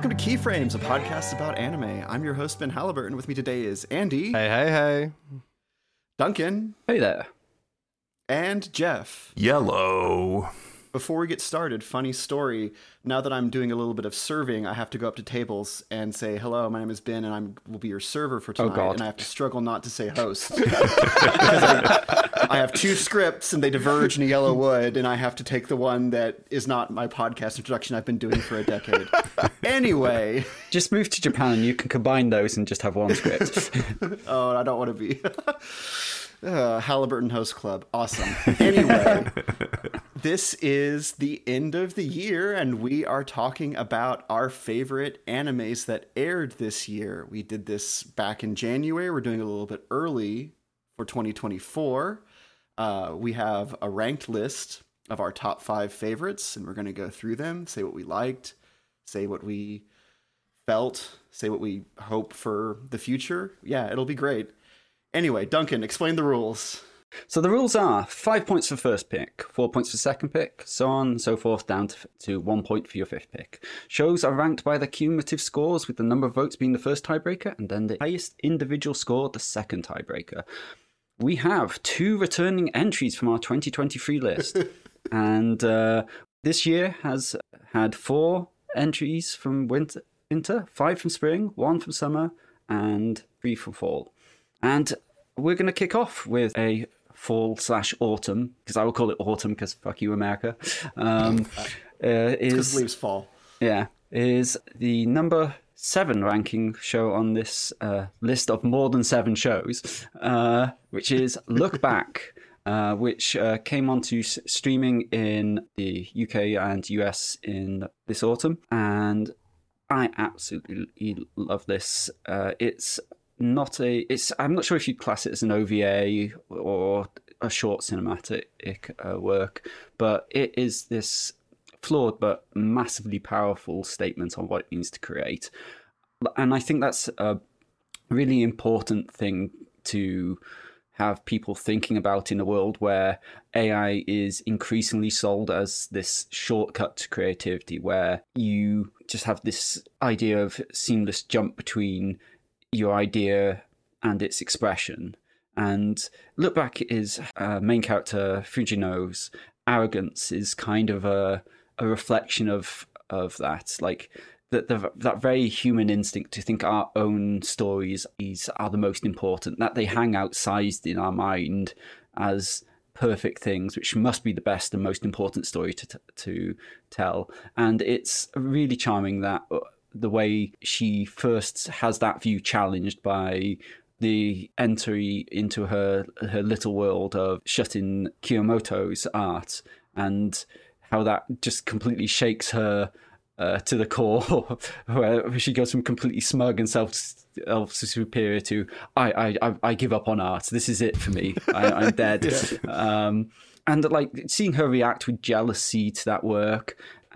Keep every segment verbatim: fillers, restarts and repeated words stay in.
welcome to Keyframes, a podcast about anime. I'm your host, Ben Halliburton. With me today is Andy. Hey, hey, hey. Duncan. Hey there. And Jeff. Yellow. Before we get started, funny story. Now that I'm doing a little bit of serving, I have to go up to tables and say, hello, my name is Ben, and I will be your server for tonight. Oh, God. And I have to struggle not to say host. because I, I have two scripts, and they diverge in a yellow wood, and I have to take the one that is not my podcast introduction I've been doing for a decade. Anyway. Just move to Japan and you can combine those and just have one script. Oh, I don't want to be... Uh, Halliburton Host Club. Awesome. Anyway, this is the end of the year, and we are talking about our favorite animes that aired this year. We did this back in January. We're doing it a little bit early for twenty twenty-four. Uh, we have a ranked list of our top five favorites, and we're going to go through them, say what we liked, say what we felt, say what we hope for the future. Yeah, it'll be great. Anyway, Duncan, explain the rules. So the rules are five points for first pick, four points for second pick, so on and so forth, down to, to one point for your fifth pick. Shows are ranked by their cumulative scores, with the number of votes being the first tiebreaker, and then the highest individual score, the second tiebreaker. We have two returning entries from our twenty twenty-three list, and uh, this year has had four entries from winter, winter, five from spring, one from summer, and three from fall. And we're going to kick off with a fall slash autumn, because I will call it autumn because fuck you, America. Um, uh, is leaves fall. Yeah, is the number seven ranking show on this uh, list of more than seven shows, uh, which is Look Back, uh, which uh, came onto s- streaming in the U K and U S in this autumn, and I absolutely love this. Uh, it's Not a, it's. I'm not sure if you'd class it as an O V A or a short cinematic uh, work, but it is this flawed but massively powerful statement on what it means to create. And I think that's a really important thing to have people thinking about in a world where A I is increasingly sold as this shortcut to creativity, where you just have this idea of seamless jump between your idea and its expression. And Look Back is uh, main character Fujino's arrogance is kind of a a reflection of of that, like that the, that very human instinct to think our own stories is, are the most important, that they hang outsized in our mind as perfect things, which must be the best and most important story to t- to tell. And it's really charming that the way she first has that view challenged by the entry into her her little world of shutting Kiyomoto's art, and how that just completely shakes her uh, to the core, where she goes from completely smug and self self superior to I, I I give up on art. This is it for me. I, I'm dead. Yeah. Um, and like seeing her react with jealousy to that work,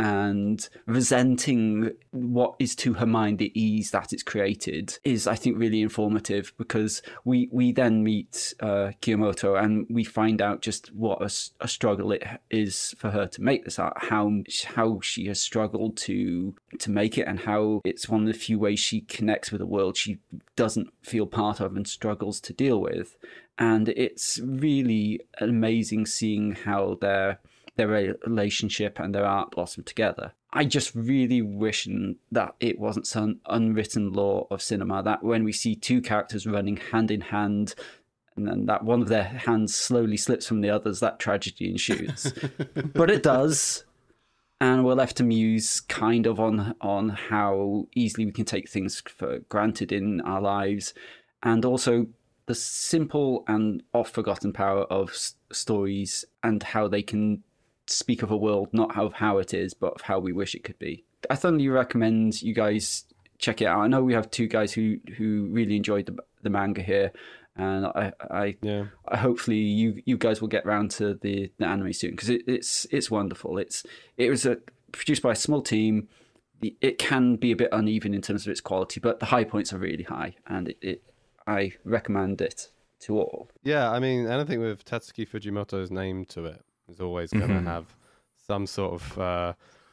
and resenting what is to her mind the ease that it's created is, I think, really informative, because we, we then meet uh, Kiyomoto and we find out just what a, a struggle it is for her to make this art, how how she has struggled to to make it, and how it's one of the few ways she connects with a world she doesn't feel part of and struggles to deal with. And it's really amazing seeing how they're their relationship and their art blossom together. I just really wish that it wasn't some unwritten law of cinema, that when we see two characters running hand in hand, and then that one of their hands slowly slips from the others, that tragedy ensues. But it does, and we're left to muse kind of on on how easily we can take things for granted in our lives, and also the simple and oft-forgotten power of s- stories and how they can speak of a world not of how it is, but of how we wish it could be. I thoroughly recommend you guys check it out. I know we have two guys who who really enjoyed the, the manga here, and I I, yeah. I hopefully you you guys will get round to the, the anime soon, because it, it's it's wonderful. It's it was a, produced by a small team. It can be a bit uneven in terms of its quality, but the high points are really high, and it, it I recommend it to all. Yeah, I mean, anything with Tatsuki Fujimoto's name to it is always going to mm-hmm. have some sort of uh,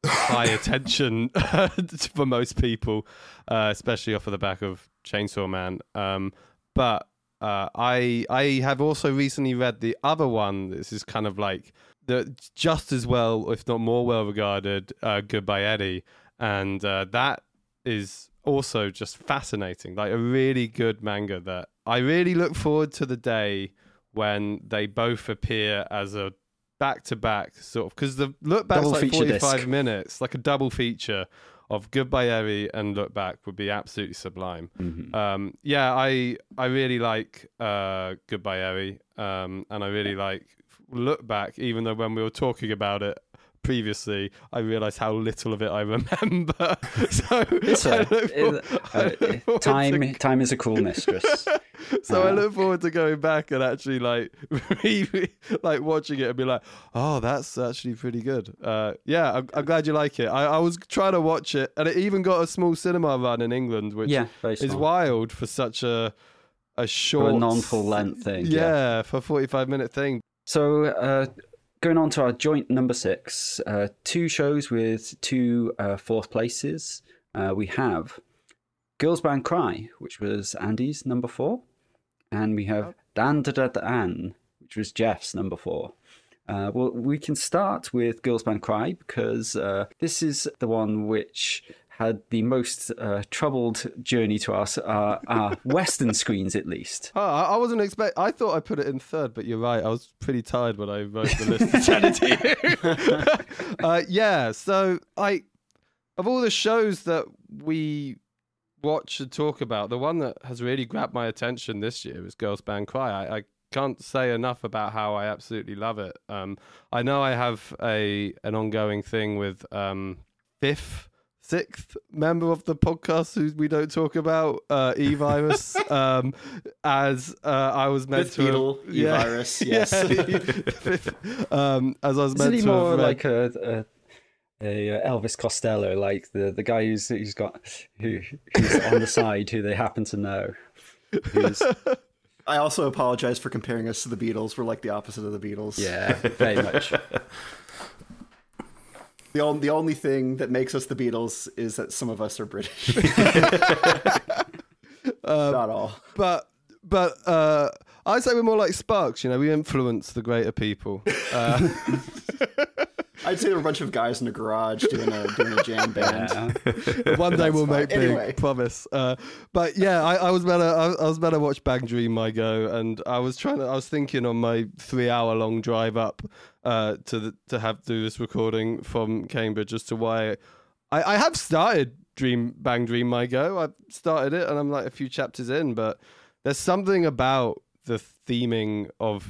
high attention for most people, uh, especially off of the back of Chainsaw Man. Um, but uh, I I have also recently read the other one. This is kind of like the just as well, if not more well regarded, uh, Goodbye Eddie, and uh, that is also just fascinating. Like a really good manga that I really look forward to the day when they both appear as a back-to-back sort of, because the Look Back's like forty-five disc. minutes, like a double feature of Goodbye Eddie and Look Back would be absolutely sublime. Mm-hmm. Um, yeah, I I really like uh, Goodbye Eddie, um, and I really like Look Back, even though when we were talking about it previously, I realised how little of it I remember. So it's a, it, uh, time to... time is a cruel mistress. So uh, I look forward to going back and actually like really, like watching it and be like, oh, that's actually pretty good. Uh, yeah, I'm, I'm glad you like it. I, I was trying to watch it, and it even got a small cinema run in England, which yeah, is wild for such a a short, for a non-full length thing. Yeah, yeah, for a forty-five minute thing. So. Uh, Going on to our joint number six, uh, two shows with two uh, fourth places. Uh, we have Girls Band Cry, which was Andy's number four, and we have Dan Da Da Dan, which was Jeff's number four. Uh, well, we can start with Girls Band Cry because uh, this is the one which had the most uh, troubled journey to our, our, our Western screens, at least. Oh, I wasn't expect. I thought I put it in third, but you're right. I was pretty tired when I wrote the list to send it to you. uh, yeah, so I, of all the shows that we watch and talk about, the one that has really grabbed my attention this year is Girls Band Cry. I, I can't say enough about how I absolutely love it. Um, I know I have a an ongoing thing with um, Fifth. Sixth member of the podcast who we don't talk about, uh, E-Virus, um, as uh, I was meant Fifth to... Beatle, yeah, E-Virus, yes. Yeah, um, as I was Isn't meant he to more have read... like a, a, a Elvis Costello, like the, the guy who's, who's got who, who's on the side, who they happen to know? Who's... I also apologize for comparing us to the Beatles. We're like the opposite of the Beatles. Yeah, very much. The only, the only thing that makes us the Beatles is that some of us are British. um, Not all. But but uh, I'd say we're more like Sparks, you know, we influence the greater people. Uh, I'd say there were a bunch of guys in a garage doing a doing a jam band. Yeah. One day we'll fine. make big, anyway. promise. Uh, but yeah, I, I was better. I, I was better watch Bang Dream My Go, and I was trying to. I was thinking on my three-hour-long drive up uh, to the, to have do this recording from Cambridge as to why I, I have started Dream Bang Dream My Go. I've started it, and I'm like a few chapters in, but there's something about the theming of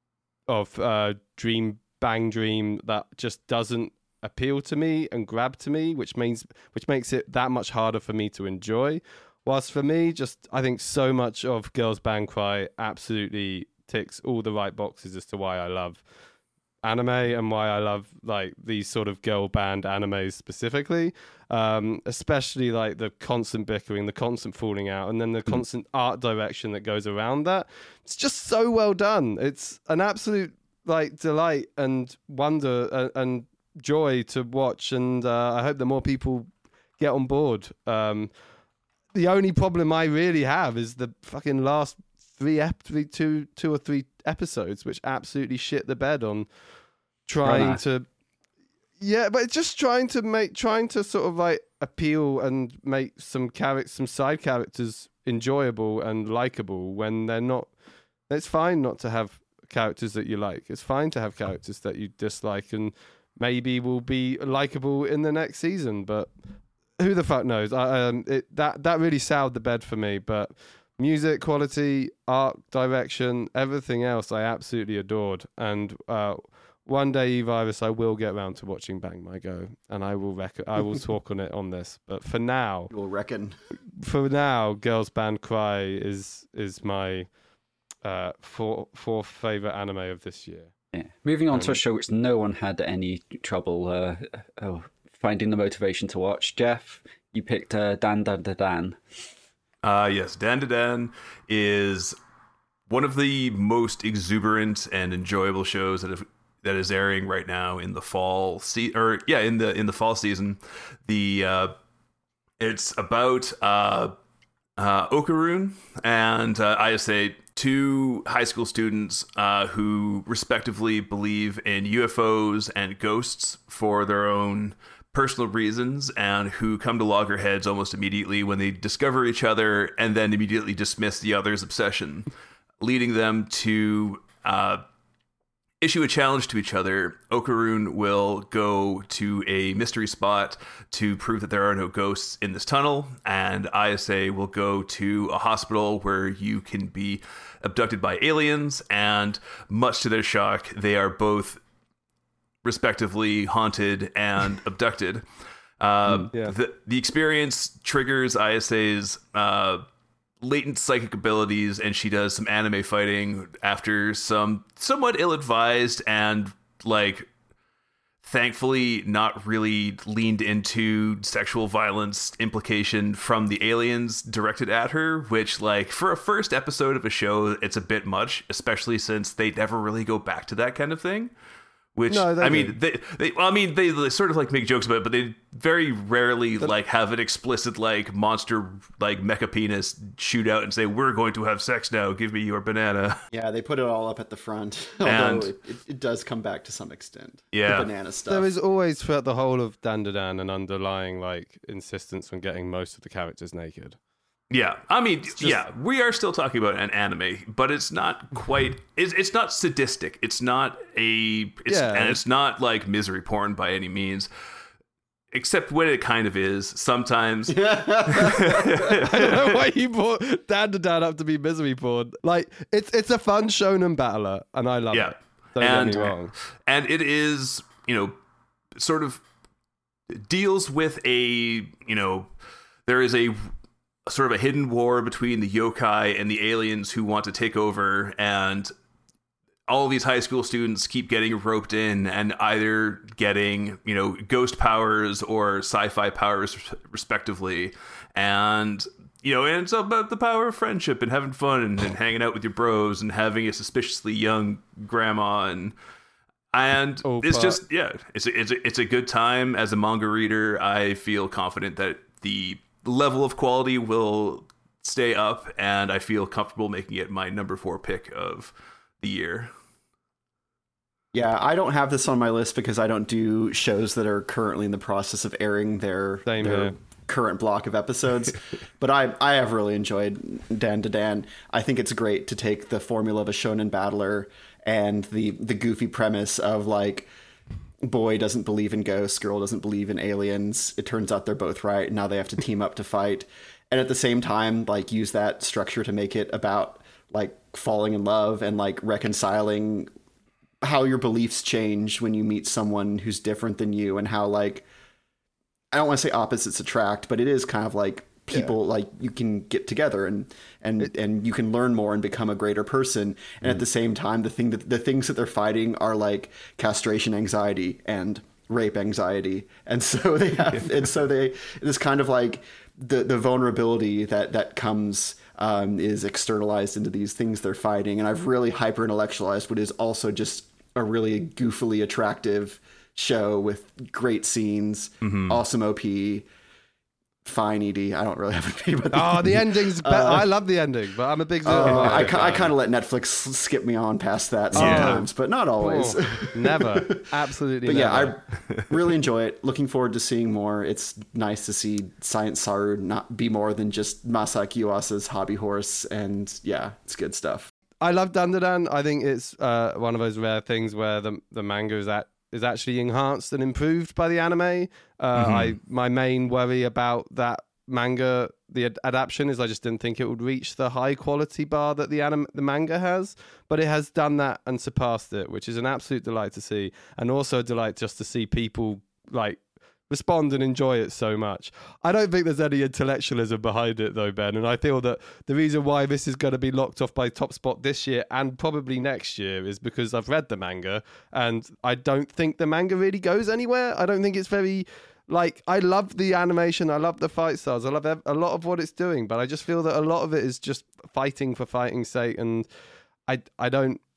of uh, Dream. Bang Dream that just doesn't appeal to me and grab to me, which means which makes it that much harder for me to enjoy. Whilst for me, just I think so much of Girls Band Cry absolutely ticks all the right boxes as to why I love anime and why I love like these sort of girl band animes specifically, um, especially like the constant bickering, the constant falling out, and then the constant art direction that goes around that. It's just so well done. It's an absolute like delight and wonder and, and joy to watch, and uh, I hope that more people get on board. Um, the only problem I really have is the fucking last three, ep- three two, two or three episodes, which absolutely shit the bed on trying right. to, yeah, but it's just trying to make, trying to sort of like appeal and make some characters, some side characters enjoyable and likable when they're not. It's fine not to have characters that you like. It's fine to have characters that you dislike and maybe will be likable in the next season, but who the fuck knows? I, um, it, that that really soured the bed for me. But music quality, art direction, everything else I absolutely adored. And uh, one day, E-Virus, I will get around to watching Bang My Go, and I will rec- I will talk on it on this. But for now, you will reckon. For now, Girls Band Cry is is my Uh, four, fourth favourite anime of this year. Yeah. Moving on um, to a show which no one had any trouble uh, uh, finding the motivation to watch. Jeff, you picked uh, Dan Da Da Dan. Uh, yes, Dan Da Dan is one of the most exuberant and enjoyable shows that have that is airing right now in the fall se- or yeah in the in the fall season. The uh, it's about uh, uh, Okaroon and uh, Ayase, two high school students uh, who respectively believe in U F Os and ghosts for their own personal reasons, and who come to loggerheads almost immediately when they discover each other and then immediately dismiss the other's obsession, leading them to uh, issue a challenge to each other. Okaroon will go to a mystery spot to prove that there are no ghosts in this tunnel, and Ayase will go to a hospital where you can be abducted by aliens, and much to their shock, they are both respectively haunted and abducted. Uh, Mm, yeah. the, the experience triggers Ayase's uh, latent psychic abilities, and she does some anime fighting after some somewhat ill-advised and, like, thankfully not really leaned into sexual violence implication from the aliens directed at her, which, like, for a first episode of a show, it's a bit much, especially since they never really go back to that kind of thing. Which, No, they I do. mean, they, they, well, I mean, they, they sort of like make jokes about it, but they very rarely like have an explicit like monster like mecha penis shootout and say, "We're going to have sex now. Give me your banana." Yeah, they put it all up at the front, And- although it, it, it does come back to some extent. Yeah. The banana stuff. There is always throughout the whole of Dandadan an underlying like insistence on getting most of the characters naked. Yeah, I mean, yeah, we are still talking about an anime, but it's not quite. It's it's not sadistic. It's not a. It's, Yeah. and it's not like misery porn by any means. Except when it kind of is. Sometimes. I don't know why you brought Dandadan up to be misery porn. Like it's it's a fun shonen battler, and I love Yeah. it. Don't And- get me wrong. And it is, you know, sort of deals with a, you know, there is a sort of a hidden war between the yokai and the aliens who want to take over, and all of these high school students keep getting roped in and either getting, you know, ghost powers or sci-fi powers respectively. And, you know, and it's about the power of friendship and having fun and, and hanging out with your bros and having a suspiciously young grandma, and and Oh, it's but- just, yeah, it's a, it's a, it's a good time. As a manga reader, I feel confident that the level of quality will stay up, and I feel comfortable making it my number four pick of the year. Yeah, I don't have this on my list because I don't do shows that are currently in the process of airing their, Same their here. current block of episodes. But I I have really enjoyed Dan to Dan. I think it's great to take the formula of a shonen battler and the the goofy premise of like, boy doesn't believe in ghosts, girl doesn't believe in aliens. It turns out they're both right. Now they have to team up to fight. And at the same time, like, use that structure to make it about like falling in love and like reconciling how your beliefs change when you meet someone who's different than you, and how, like, I don't want to say opposites attract, but it is kind of like people, like, you can get together and and It- and you can learn more and become a greater person. And at the same time, the thing that the things that they're fighting are like castration anxiety and rape anxiety, and so they have and so they it's kind of like the the vulnerability that that comes um, is externalized into these things they're fighting. And I've really hyper intellectualized what is also just a really goofily attractive show with great scenes, awesome O P, fine E D. I don't really have an opinion about the Oh, the ending's. Be- I love the ending, but I'm a big. Zero Uh, I, Mike ki- I fan. kind of let Netflix s- skip me on past that sometimes, but not always. Oh, never, absolutely. But yeah, never. I really enjoy it. Looking forward to seeing more. It's nice to see Science Saru not be more than just Masaaki Yuasa's hobby horse, and yeah, it's good stuff. I love Dandadan. I think it's uh, one of those rare things where the the manga is at is actually enhanced and improved by the anime. Uh, I my main worry about that manga, the ad- adaptation, is I just didn't think it would reach the high quality bar that the anim- the manga has, but it has done that and surpassed it, which is an absolute delight to see, and also a delight just to see people like respond and enjoy it so much. I don't think there's any intellectualism behind it though, Ben, and I feel that the reason why this is going to be locked off by Top Spot this year and probably next year is because I've read the manga, and I don't think the manga really goes anywhere. I don't think it's very, like, I love the animation, I love the fight styles, I love ev- a lot of what it's doing, but I just feel that a lot of it is just fighting for fighting's sake, and I I don't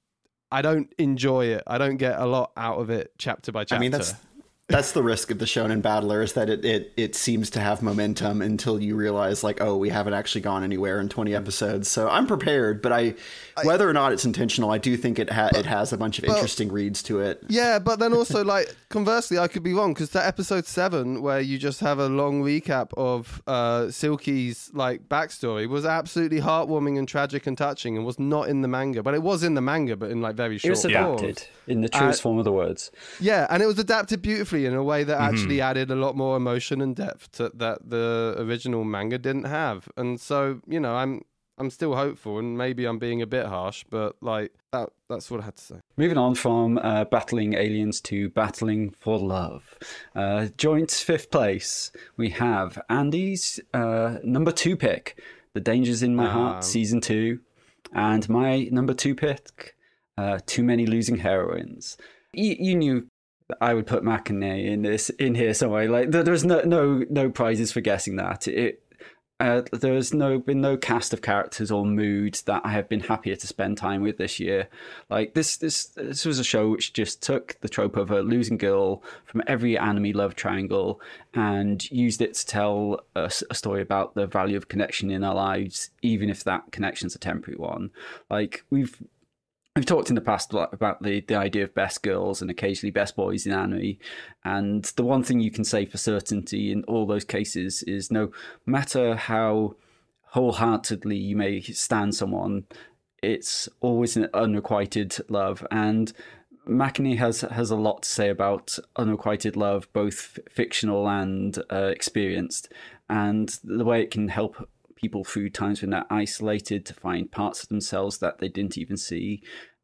I don't enjoy it. I don't get a lot out of it chapter by chapter. I mean, that's that's the risk of the Shonen Battler, is that it, it it seems to have momentum until you realize, like, oh, we haven't actually gone anywhere in twenty episodes. So I'm prepared, but I, whether or not it's intentional, I do think it ha- it has a bunch of interesting reads to it. Yeah, but then also, like, conversely, I could be wrong, because that episode seven, where you just have a long recap of uh, Silky's, like, backstory, was absolutely heartwarming and tragic and touching, and was not in the manga. But it was in the manga, but in, like, very short It was adapted forms. in the truest uh, form of the words. Yeah, and it was adapted beautifully in a way that actually mm-hmm. added a lot more emotion and depth to, that the original manga didn't have. And so, you know, I'm I'm still hopeful, and maybe I'm being a bit harsh, but like that that's what I had to say. Moving on from uh, battling aliens to battling for love. Uh, joint fifth place, we have Andy's uh, number two pick, The Dangers in My um, Heart, season two, and my number two pick, uh, Too Many Losing Heroines. You, you knew I would put Makine in this in here somewhere. Like there, there's no no no prizes for guessing that. It uh, there's no been no cast of characters or mood that I have been happier to spend time with this year. Like this this this was a show which just took the trope of a losing girl from every anime love triangle and used it to tell a, a story about the value of connection in our lives, even if that connection's a temporary one. Like we've. We've talked in the past about the, the idea of best girls and occasionally best boys in anime. And the one thing you can say for certainty in all those cases is no matter how wholeheartedly you may stand someone, it's always an unrequited love. And Makine has, has a lot to say about unrequited love, both fictional and uh, experienced, and the way it can help people through times when they're isolated to find parts of themselves that they didn't even see,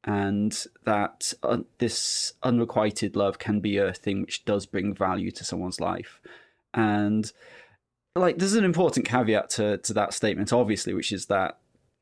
and that uh, this unrequited love can be a thing which does bring value to someone's life. And like there's an important caveat to, to that statement, obviously, which is that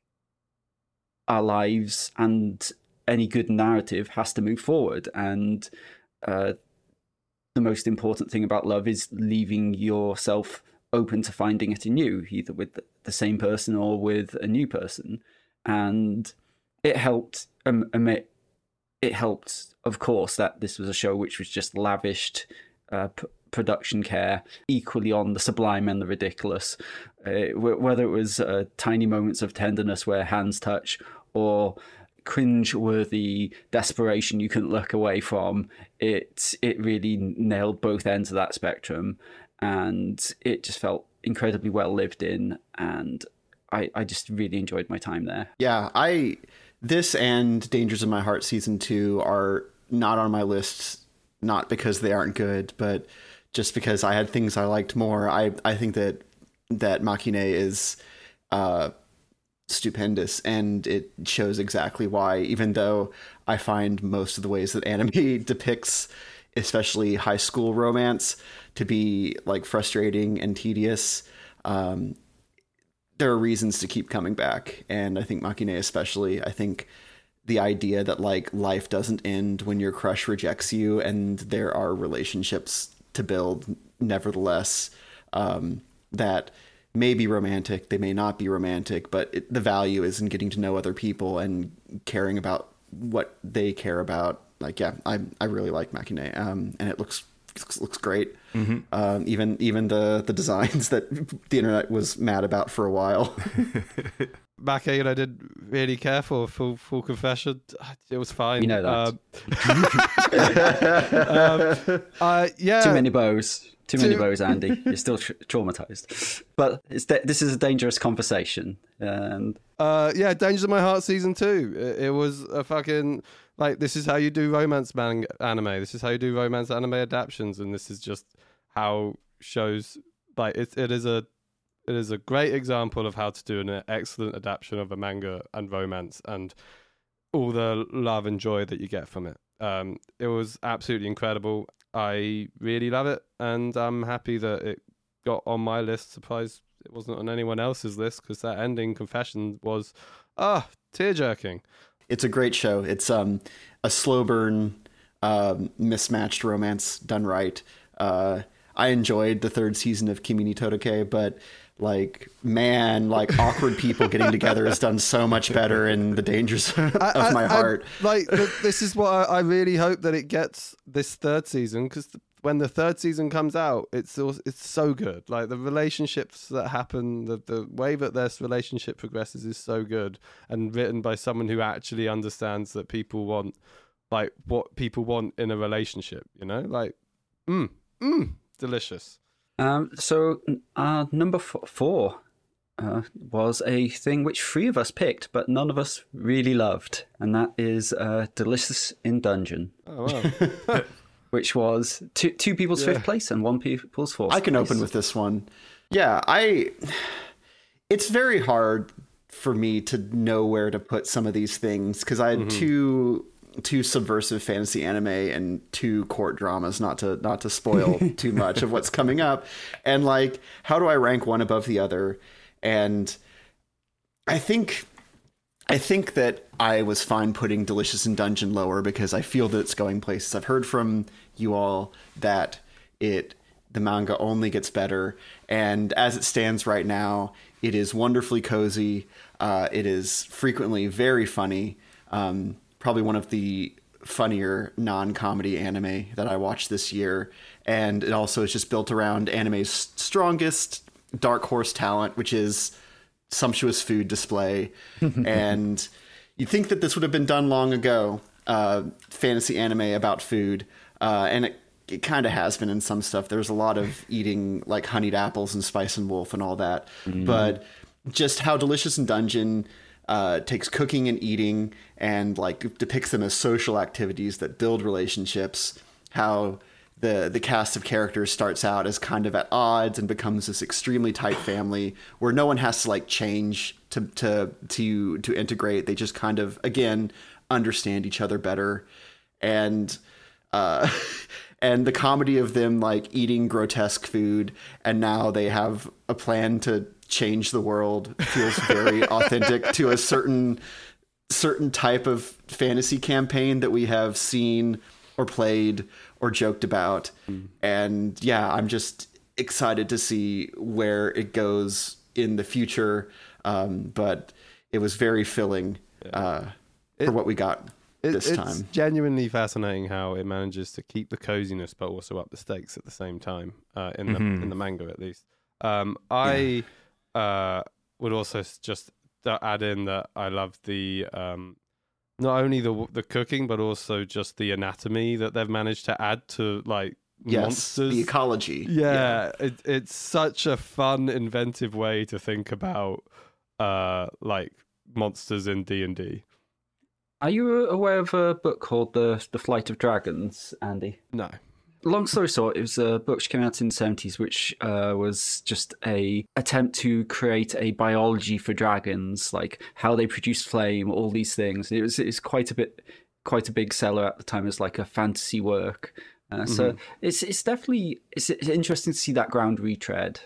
our lives and any good narrative has to move forward, and uh, the most important thing about love is leaving yourself open to finding it anew, either with the same person or with a new person. And it helped um, it, it helped of course that this was a show which was just lavished uh, p- production care equally on the sublime and the ridiculous, uh, whether it was uh, tiny moments of tenderness where hands touch or cringe-worthy desperation you couldn't look away from. It it really nailed both ends of that spectrum, and it just felt incredibly well lived in, and I, I just really enjoyed my time there. Yeah, I this and Dangers in My Heart season two are not on my list, not because they aren't good, but just because I had things I liked more. I, I think that that Makine is uh, stupendous, and it shows exactly why, even though I find most of the ways that anime depicts especially high school romance to be like frustrating and tedious, um, there are reasons to keep coming back. And I think Makine especially, I think the idea that like life doesn't end when your crush rejects you and there are relationships to build nevertheless, um, that may be romantic, they may not be romantic, but it, the value is in getting to know other people and caring about what they care about. Like, yeah, I I really like Makine, um, and it looks looks great. Mm-hmm. Um, even even the the designs that the internet was mad about for a while. Makine, I did really care for. Full full confession, it was fine. You know that. Um, um, uh, yeah. Too many bows. Too many bows, Andy. You're still tra- traumatized. But it's da- this is a dangerous conversation. And uh, yeah, Dangers in My Heart season two. It, it was a fucking like this is how you do romance man- anime. This is how you do romance anime adaptations, and this is just how shows like it. It is a it is a great example of how to do an excellent adaptation of a manga and romance, and all the love and joy that you get from it. Um, it was absolutely incredible. I really love it, and I'm happy that it got on my list. Surprised it wasn't on anyone else's list, because that ending confession was ah tear-jerking. It's a great show. It's um a slow burn, um, mismatched romance done right. Uh, I enjoyed the third season of Kimi ni Todoke, but like, man, like awkward people getting together has done so much better in The Dangers of I, My I, Heart. I, like, th- this is what I, I really hope that it gets this third season, because th- when the third season comes out, it's also, it's so good. Like, the relationships that happen, the, the way that this relationship progresses is so good, and written by someone who actually understands that people want, like, what people want in a relationship, you know? Like, mm, mm, delicious. Um, so uh, number f- four uh, was a thing which three of us picked, but none of us really loved, and that is uh, Delicious in Dungeon, Oh, wow. which was two two people's Yeah. fifth place and one people's fourth. I can place. open with this one. Yeah, I. It's very hard for me to know where to put some of these things because I had Mm-hmm. two two subversive fantasy anime and two court dramas. Not to not to spoil too much of what's coming up, and like, how do I rank one above the other? And I think. I think that I was fine putting Delicious in Dungeon lower because I feel that it's going places. I've heard from you all that it the manga only gets better, and as it stands right now, it is wonderfully cozy. Uh, it is frequently very funny. Um, probably one of the funnier non-comedy anime that I watched this year, and it also is just built around anime's strongest dark horse talent, which is sumptuous food display. And you'd think that this would have been done long ago, uh, fantasy anime about food. Uh, and it, it kind of has been in some stuff. There's a lot of eating like honeyed apples and Spice and Wolf and all that. Mm. But just how Delicious in Dungeon uh, takes cooking and eating and like depicts them as social activities that build relationships. How the the cast of characters starts out as kind of at odds and becomes this extremely tight family where no one has to like change to to to to integrate. They just kind of, again, understand each other better. And uh and the comedy of them like eating grotesque food and now they have a plan to change the world feels very authentic to a certain certain type of fantasy campaign that we have seen or played or joked about. Mm. And yeah, I'm just excited to see where it goes in the future. Um, but it was very filling uh, it, for what we got it, this it's time. It's genuinely fascinating how it manages to keep the coziness but also up the stakes at the same time, uh, in, mm-hmm. the, in the manga at least. Um, I yeah. uh, would also just add in that I love the... Um, not only the the cooking, but also just the anatomy that they've managed to add to like yes, monsters. The ecology. Yeah, yeah. It, it's such a fun, inventive way to think about uh, like monsters in D and D. Are you aware of a book called The The Flight of Dragons, Andy? No. Long story short, it was a book which came out in the seventies, which uh, was just a attempt to create a biology for dragons, like how they produce flame, all these things. It was it's quite a bit, quite a big seller at the time as like a fantasy work. Uh, mm-hmm. So it's it's definitely it's, it's interesting to see that ground retread.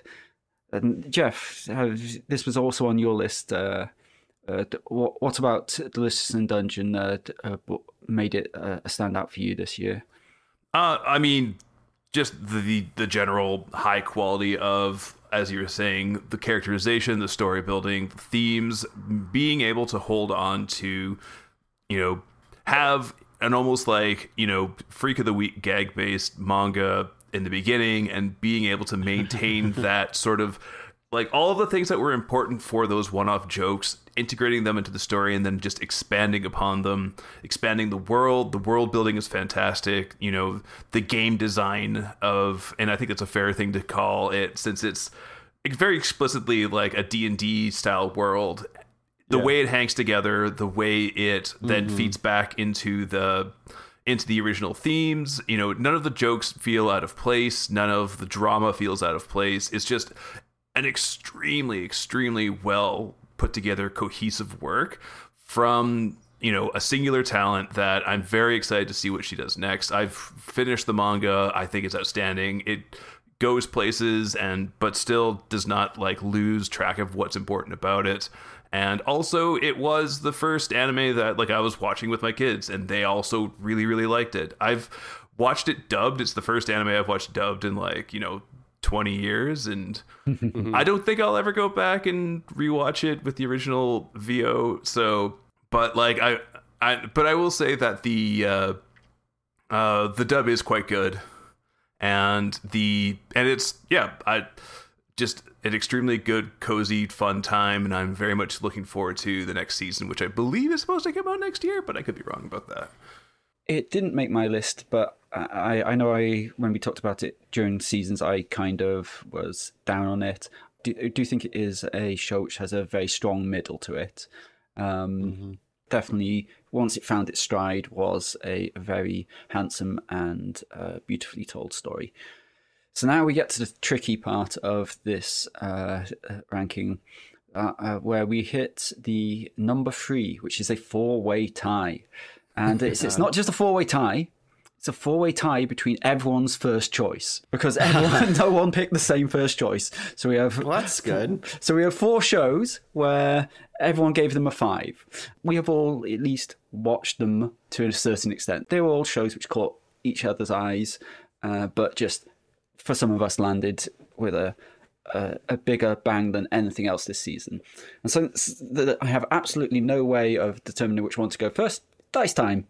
And Jeff, this was also on your list. Uh, uh, what what about Delicious in Dungeon uh, uh, made it uh, a standout for you this year? Uh, I mean, just the the general high quality of, as you were saying, the characterization, the story building, the themes, being able to hold on to, you know, have an almost like, you know, Freak of the Week gag-based manga in the beginning and being able to maintain that sort of, like, all of the things that were important for those one-off jokes, integrating them into the story and then just expanding upon them, expanding the world. The world building is fantastic. You know, the game design of, and I think it's a fair thing to call it, since it's very explicitly like a D and D style world. The yeah. way it hangs together, the way it then mm-hmm. feeds back into the into the original themes. You know, none of the jokes feel out of place. None of the drama feels out of place. It's just an extremely, extremely well put together, cohesive work from, you know, a singular talent that I'm very excited to see what she does next. I've finished the manga. I think it's outstanding. It goes places and but still does not like lose track of what's important about it. And also it was the first anime that like I was watching with my kids and they also really, really liked it. I've watched it dubbed. It's the first anime I've watched dubbed in like, you know, twenty years, and I don't think I'll ever go back and rewatch it with the original V O. So, but like I, I, but I will say that the uh, uh, the dub is quite good, and the and it's yeah, I just an extremely good, cozy, fun time, and I'm very much looking forward to the next season, which I believe is supposed to come out next year, but I could be wrong about that. It didn't make my list, but I, I know I when we talked about it during seasons, I kind of was down on it. Do, do you think it is a show which has a very strong middle to it? Um, mm-hmm. Definitely, once it found its stride, was a very handsome and uh, beautifully told story. So now we get to the tricky part of this uh, ranking, uh, uh, where we hit the number three, which is a four-way tie. And it's it's not just a four-way tie. It's a four-way tie between everyone's first choice, because everyone, no one picked the same first choice. So we have well, that's good. So we have four shows where everyone gave them a five. We have all at least watched them to a certain extent. They were all shows which caught each other's eyes, uh, but just for some of us landed with a, a a bigger bang than anything else this season. And so I have absolutely no way of determining which one to go first. Dice time.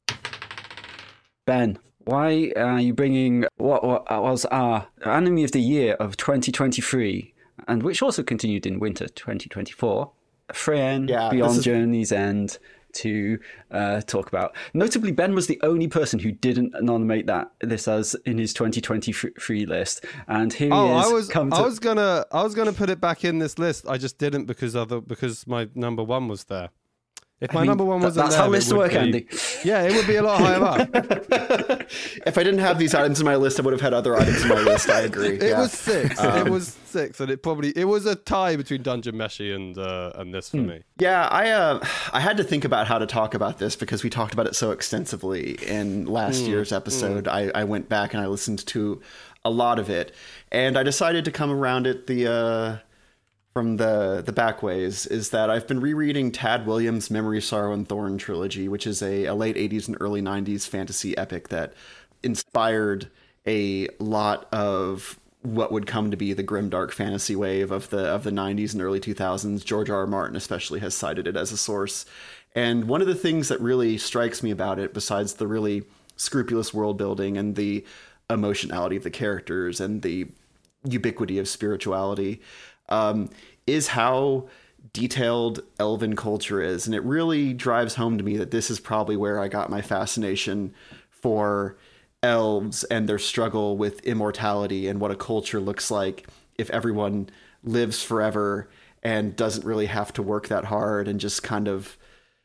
Ben, why are you bringing what, what was our anime of the year of twenty twenty-three, and which also continued in winter twenty twenty-four, Frieren, yeah, Beyond is... Journey's End, to uh, talk about? Notably, Ben was the only person who didn't nominate that this as in his twenty twenty-three list, and here oh, he is. I was, come to... I was gonna, I was gonna put it back in this list. I just didn't because other because my number one was there. If my I mean, number one wasn't that's there, how lists work, be, Andy. Yeah, it would be a lot higher up. If I didn't have these items in my list, I would have had other items in my list. I agree. It yeah. was six. Um, it was six, and it probably it was a tie between Dungeon Meshi and uh, and this for hmm. me. Yeah, I uh, I had to think about how to talk about this because we talked about it so extensively in last mm, year's episode. Mm. I, I went back and I listened to a lot of it, and I decided to come around it the. Uh, from the the back ways, is that I've been rereading Tad Williams' Memory, Sorrow, and Thorn trilogy, which is a, a late eighties and early nineties fantasy epic that inspired a lot of what would come to be the grimdark fantasy wave of the of the nineties and early two thousands. George R. R. Martin especially has cited it as a source. And one of the things that really strikes me about it, besides the really scrupulous world building and the emotionality of the characters and the ubiquity of spirituality, um, is how detailed elven culture is. And it really drives home to me that this is probably where I got my fascination for elves and their struggle with immortality and what a culture looks like if everyone lives forever and doesn't really have to work that hard and just kind of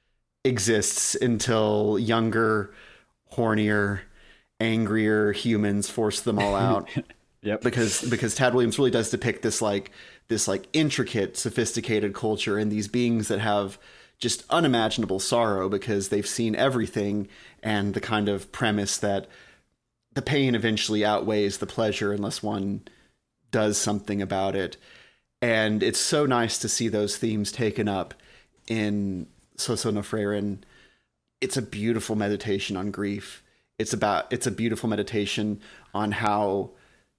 exists until younger, hornier, angrier humans force them all out. Yep. Because because Tad Williams really does depict this like this like intricate, sophisticated culture and these beings that have just unimaginable sorrow because they've seen everything, and the kind of premise that the pain eventually outweighs the pleasure unless one does something about it. And it's so nice to see those themes taken up in Soso no Frieren. It's a beautiful meditation on grief. It's about it's a beautiful meditation on how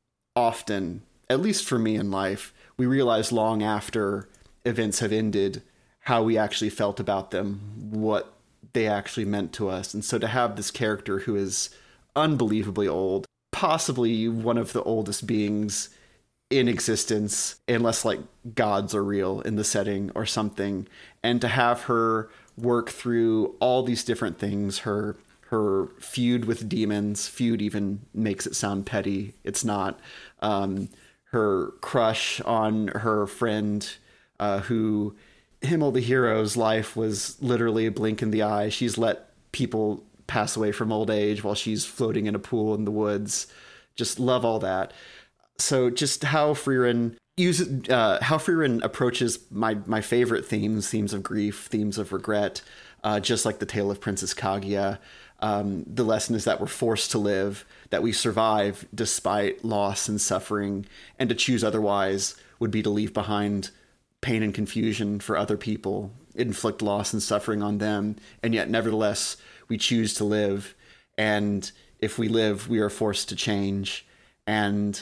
often, at least for me in life, we realize long after events have ended how we actually felt about them, what they actually meant to us. And so to have this character who is unbelievably old, possibly one of the oldest beings in existence, unless like gods are real in the setting or something, and to have her work through all these different things, her her feud with demons, feud even makes it sound petty. It's not. Um, her crush on her friend, uh, who Himmel the hero's life was literally a blink in the eye. She's let people pass away from old age while she's floating in a pool in the woods. Just love all that. So just how Frieren uses, uh, how Frieren approaches my, my favorite themes, themes of grief, themes of regret, uh, just like the tale of Princess Kaguya. Um, the lesson is that we're forced to live, that we survive despite loss and suffering, and to choose otherwise would be to leave behind pain and confusion for other people, inflict loss and suffering on them, and yet nevertheless we choose to live. And if we live, we are forced to change. And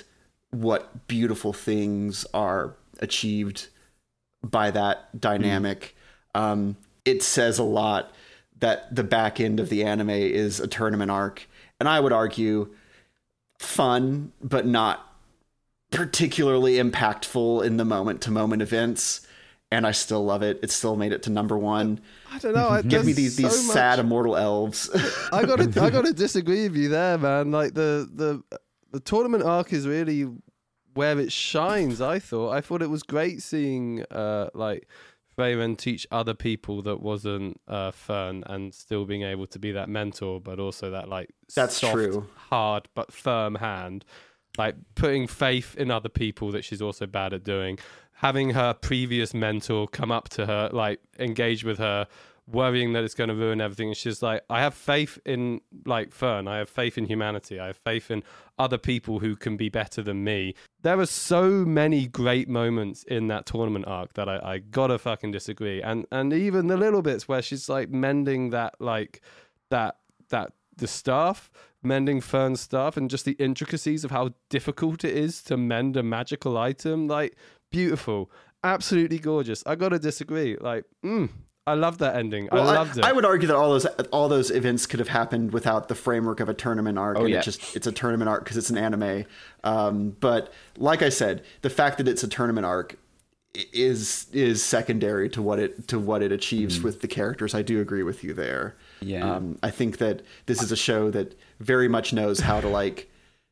what beautiful things are achieved by that dynamic. Mm. Um, it says a lot that the back end of the anime is a tournament arc. And I would argue fun, but not particularly impactful in the moment to moment events. And I still love it. It still made it to number one. I don't know. I, Give me these, these so sad much... immortal elves. I gotta, I gotta disagree with you there, man. Like the, the, the tournament arc is really where it shines. I thought, I thought it was great seeing, uh, like Freyren teach other people that wasn't uh, Fern, and still being able to be that mentor, but also that like that's soft, true, hard but firm hand, like putting faith in other people that she's also bad at doing. Having her previous mentor come up to her, like engage with her, worrying that it's going to ruin everything. And she's like, I have faith in like Fern. I have faith in humanity. I have faith in other people who can be better than me. There are so many great moments in that tournament arc that I, I gotta fucking disagree. And and even the little bits where she's like mending that, like that, that the staff, mending Fern's stuff, and just the intricacies of how difficult it is to mend a magical item. Like, beautiful, absolutely gorgeous. I gotta disagree. Like, mm, I love that ending. Well, I loved I, it. I would argue that all those all those events could have happened without the framework of a tournament arc. Oh, and yeah. it just it's a tournament arc because it's an anime. Um, but like I said, the fact that it's a tournament arc is is secondary to what it to what it achieves mm. with the characters. I do agree with you there. Yeah. Um, I think that this is a show that very much knows how to like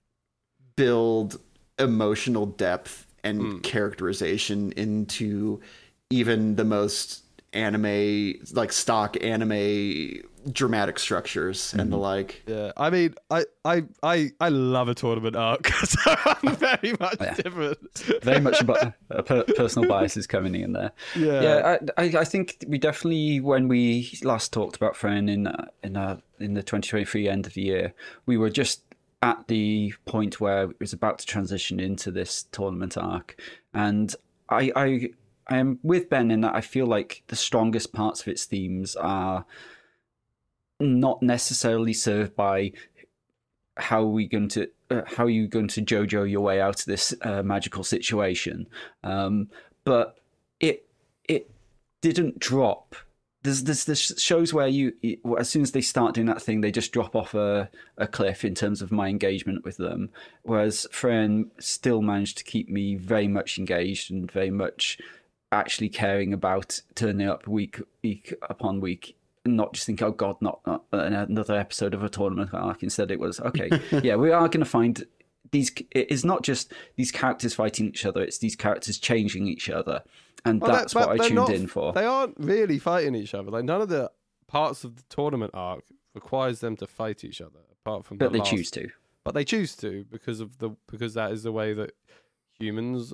build emotional depth and mm. characterization into even the most anime, like stock anime dramatic structures mm. and the like. Yeah, I mean, I I I, I love a tournament arc, so I'm very much yeah. different. Very much about uh, per- personal biases coming in there. Yeah, yeah. I, I I think we definitely, when we last talked about Fren in uh, in uh, in the twenty twenty-three end of the year, we were just at the point where it was about to transition into this tournament arc, and I I I am with Ben in that I feel like the strongest parts of its themes are not necessarily served by how are we going to uh, how are you going to JoJo your way out of this uh, magical situation, um, but it it didn't drop. There's, there's there's shows where you, as soon as they start doing that thing, they just drop off a, a cliff in terms of my engagement with them. Whereas Fren still managed to keep me very much engaged and very much actually caring about turning up week week upon week, and not just think, oh God, not, not another episode of a tournament arc. Instead, it was okay. Yeah, we are going to find these. It is not just these characters fighting each other; it's these characters changing each other. And well, that's what I tuned not, in for. They aren't really fighting each other. Like, none of the parts of the tournament arc requires them to fight each other, apart from. But the they last, choose to. But they choose to because of the because that is the way that humans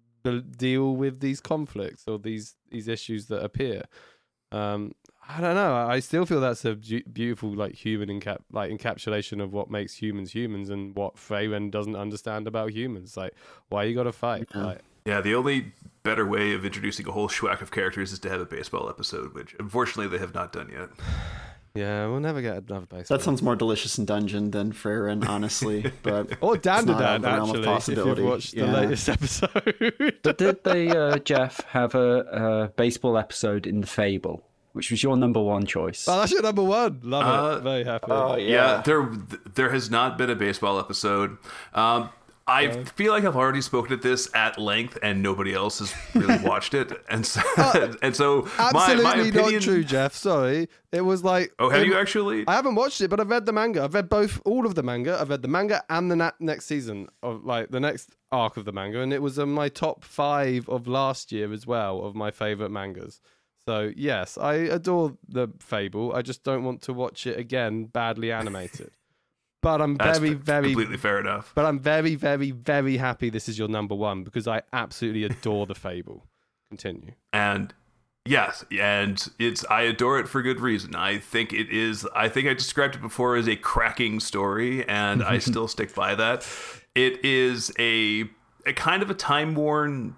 deal with these conflicts or these these issues that appear. Um, I don't know. I still feel that's a beautiful, like, human encap like encapsulation of what makes humans humans and what Freyren doesn't understand about humans. Like, why you got to fight? Yeah. Like, Yeah, the only better way of introducing a whole schwack of characters is to have a baseball episode, which unfortunately they have not done yet. Yeah, we'll never get another baseball. That sounds more delicious in Dungeon than Freyren, honestly. But or Dandadan, actually, if you've watched yeah. the latest episode. But did they, uh, Jeff, have a, a baseball episode in The Fable, which was your number one choice? Oh, that's your number one. Love uh, it. Very happy. Oh, yeah. yeah, there there has not been a baseball episode. Um, I okay. feel like I've already spoken at this at length, and nobody else has really watched it, and so, uh, and so absolutely my, my opinion... not true, Jeff. Sorry, it was like. Oh, have it, you actually? I haven't watched it, but I've read the manga. I've read both, all of the manga. I've read the manga and the na- next season of like the next arc of the manga, and it was in my top five of last year as well of my favorite mangas. So yes, I adore the Fable. I just don't want to watch it again, badly animated. But I'm That's very, p- very completely fair enough. But I'm very, very, very happy this is your number one because I absolutely adore the Fable. Continue. And yes, and it's I adore it for good reason. I think it is. I think I described it before as a cracking story, and I still stick by that. It is a a kind of a time worn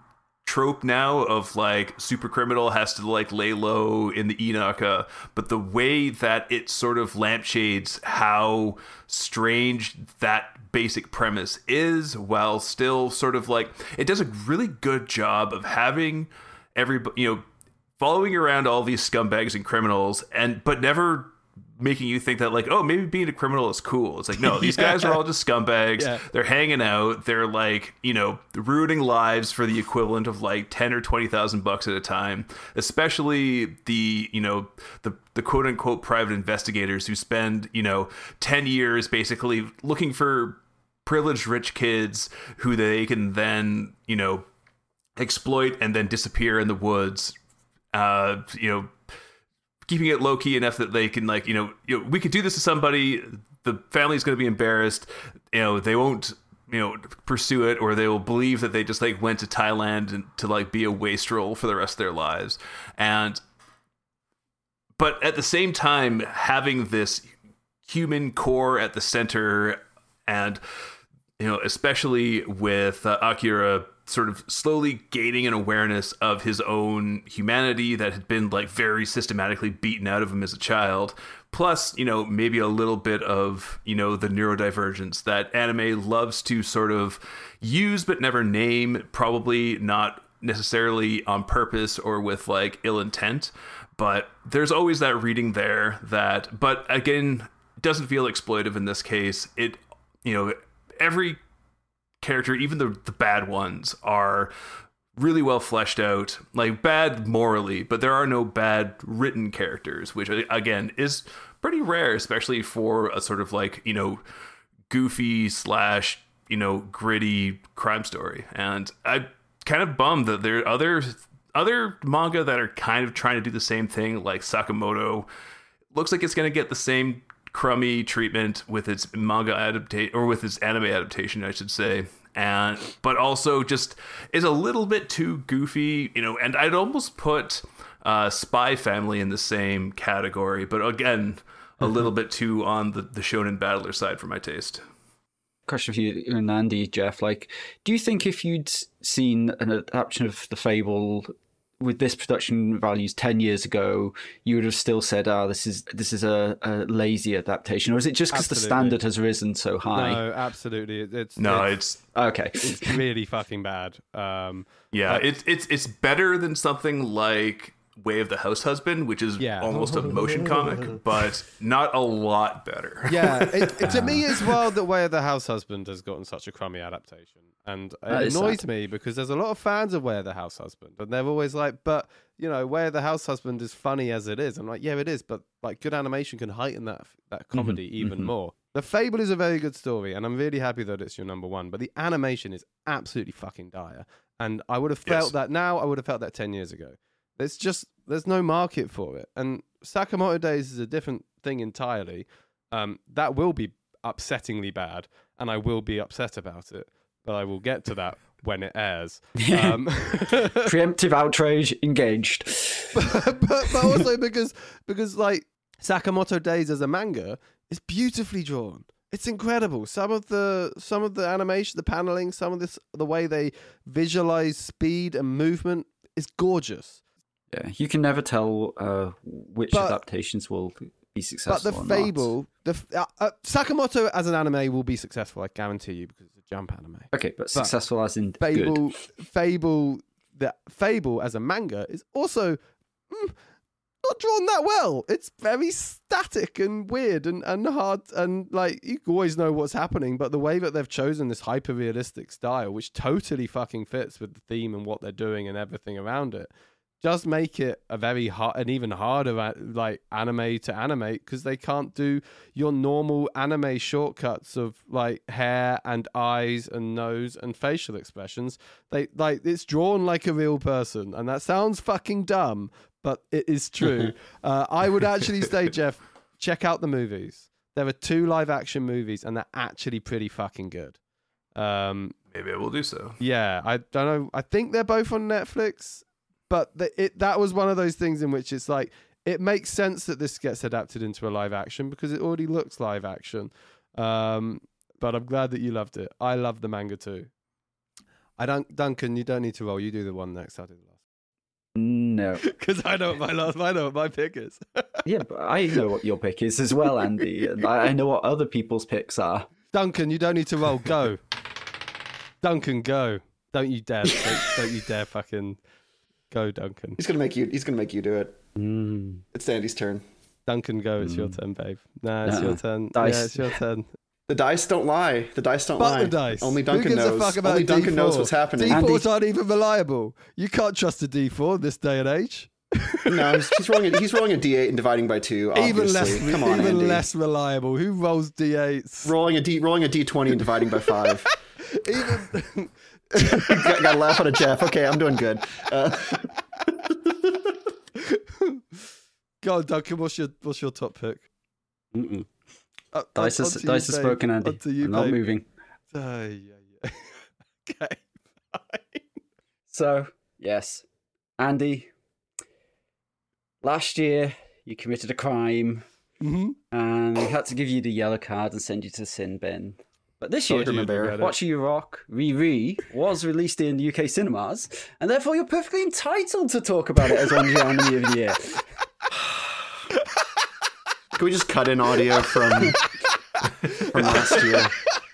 trope now of like super criminal has to like lay low in the Inaka, but the way that it sort of lampshades how strange that basic premise is, while still sort of like it does a really good job of having everybody, you know, following around all these scumbags and criminals, and but never making you think that like, oh, maybe being a criminal is cool. It's like, no, these yeah. guys are all just scumbags. Yeah. They're hanging out. They're like, you know, ruining lives for the equivalent of like ten or twenty thousand bucks at a time. Especially the, you know, the the quote unquote private investigators who spend, you know, ten years basically looking for privileged rich kids who they can then, you know, exploit and then disappear in the woods. Uh, you know, keeping it low key enough that they can, like, you know, you know, we could do this to somebody, the family's going to be embarrassed, you know, they won't, you know, pursue it, or they will believe that they just like went to Thailand and to like be a wastrel for the rest of their lives. And but at the same time, having this human core at the center, and you know, especially with uh, Akira sort of slowly gaining an awareness of his own humanity that had been like very systematically beaten out of him as a child, plus, you know, maybe a little bit of, you know, the neurodivergence that anime loves to sort of use but never name, probably not necessarily on purpose or with like ill intent, but there's always that reading there that, but again, doesn't feel exploitive in this case. It, you know, every character, even the the bad ones, are really well fleshed out, like bad morally, but there are no bad written characters, which again is pretty rare, especially for a sort of like, you know, goofy slash, you know, gritty crime story. And I kind of bummed that there are other other manga that are kind of trying to do the same thing, like Sakamoto looks like it's going to get the same crummy treatment with its manga adaptation, or with its anime adaptation, I should say, and but also just is a little bit too goofy, you know. And I'd almost put uh, Spy Family in the same category, but again, a little bit too on the the shonen battler side for my taste. Question for you and Andy, Jeff. Like, do you think if you'd seen an adaptation of The Fable with this production values ten years ago, you would have still said, "Ah, oh, this is this is a, a lazy adaptation," or is it just because the standard has risen so high? No, absolutely. It's no, it's, it's okay. It's really fucking bad. Um, yeah, like, it's it's it's better than something like Way of the House Husband, which is yeah. almost a motion comic, but not a lot better. Yeah, it, it, to me as well, that Way of the House Husband has gotten such a crummy adaptation. And it annoys me because there's a lot of fans of Way of the House Husband, and they're always like, but, you know, Way of the House Husband is funny as it is. I'm like, yeah, it is, but like good animation can heighten that that comedy mm-hmm, even mm-hmm. more. The Fable is a very good story, and I'm really happy that it's your number one, but the animation is absolutely fucking dire. And I would have felt yes. that now, I would have felt that ten years ago. It's just, there's no market for it. And Sakamoto Days is a different thing entirely. Um, that will be upsettingly bad, and I will be upset about it. But I will get to that when it airs. Um, Preemptive outrage engaged. but, but, but also because, because like, Sakamoto Days as a manga is beautifully drawn. It's incredible. Some of the some of the animation, the paneling, some of this, the way they visualize speed and movement is gorgeous. Yeah, you can never tell uh, which but, adaptations will be successful. But the Fable, the uh, uh, Sakamoto as an anime will be successful, I guarantee you, because it's a Jump anime. Okay, but, but successful as in Fable, good. Fable, the Fable as a manga is also mm, not drawn that well. It's very static and weird and, and hard, and like you always know what's happening, but the way that they've chosen this hyper realistic style, which totally fucking fits with the theme and what they're doing and everything around it, does make it a very hard, an even harder like anime to animate, because they can't do your normal anime shortcuts of like hair and eyes and nose and facial expressions. They like it's drawn like a real person, and that sounds fucking dumb, but it is true. uh, I would actually say, Jeff, check out the movies. There are two live action movies, and they're actually pretty fucking good. Um, Maybe I will do so. Yeah, I don't know. I think they're both on Netflix. But the, it that was one of those things in which it's like, it makes sense that this gets adapted into a live action because it already looks live action. Um, but I'm glad that you loved it. I love the manga too. I don't, Duncan. You don't need to roll. You do the one next. I'll do the last. No. Because I know what my last. I know what my pick is. Yeah, but I know what your pick is as well, Andy. And I I know what other people's picks are. Duncan, you don't need to roll. Go. Duncan, go. Don't you dare. Don't, don't you dare fucking go, Duncan. He's gonna make you. He's gonna make you do it. Mm. It's Andy's turn. Duncan, go. It's your turn, babe. Nah, it's Uh-uh. your turn. Dice. Yeah, it's your turn. The dice don't lie. The dice don't Fuck lie. the dice. Only Who Duncan gives a knows. fuck about Only a Duncan D knows four? what's happening. D fours Andy- aren't even reliable. You can't trust a D four in this day and age. No, he's, he's rolling. A, he's rolling a D eight and dividing by two. Obviously. Even less, Come on, even Andy. less reliable. Who rolls D eights? Rolling a D, rolling a D twenty and dividing by five. Even Got, gotta laugh at a Jeff. Okay, I'm doing good. Uh, go on, Duncan. What's your what's your top pick? Mm-mm. Uh, Dice on- has, onto dice you, has babe. spoken, Andy. Onto you, I'm not babe. moving. Uh, yeah, yeah. Okay. Fine. So, yes. Andy, last year you committed a crime Mm-hmm. and we had to give you the yellow card and send you to the sin bin. But this year, Welcome, Bear. regret it. Watch You Rock Riri was released in U K cinemas, and therefore you're perfectly entitled to talk about it as one of your anime of the year. can we just cut in audio from from last year?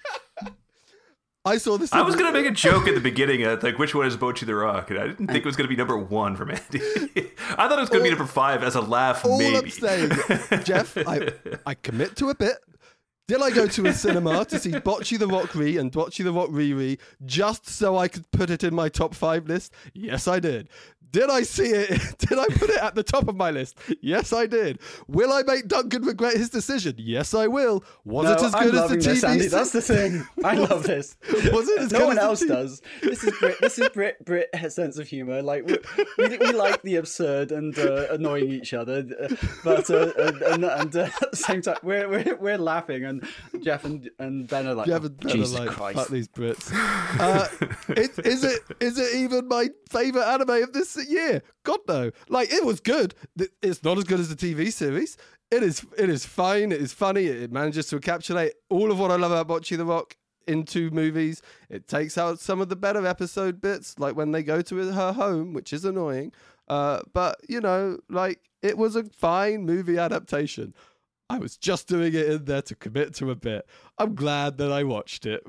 I saw this. I in was the- gonna make a joke at the beginning, at like which one is Bocchi the Rock, and I didn't think it was gonna be number one from Andy. I thought it was gonna be All- number five as a laugh, All maybe. I'm saying, Jeff, I I commit to a bit. Did I go to a cinema to see Bocchi the Rock Re and Bocchi the Rock Riri just so I could put it in my top five list? Yes, I did. Did I see it? Did I put it at the top of my list? Yes, I did. Will I make Duncan regret his decision? Yes, I will. Was No, it as I'm good as the loving T this, V? Andy. That's the thing. I love this. Was it as No good one as the else T V? does. This is Brit. This is Brit. Brit sense of humor. Like we, we, we like the absurd and uh, annoying each other, uh, but uh, and, and, and uh, at the same time we're we're, we're laughing, and Jeff and, and Ben are like, You oh, haven't better Jesus like Christ. fuck these Brits. Uh, it, is it is it even my favorite anime of this year? God no! Like it was good. Th- It's not as good as the T V series. It is it is fine. It is funny. It manages to encapsulate all of what I love about Bocchi the Rock into movies. It takes out some of the better episode bits, like when they go to her home, which is annoying. Uh, but you know, like it was a fine movie adaptation. I was just doing it in there to commit to a bit. I'm glad that I watched it.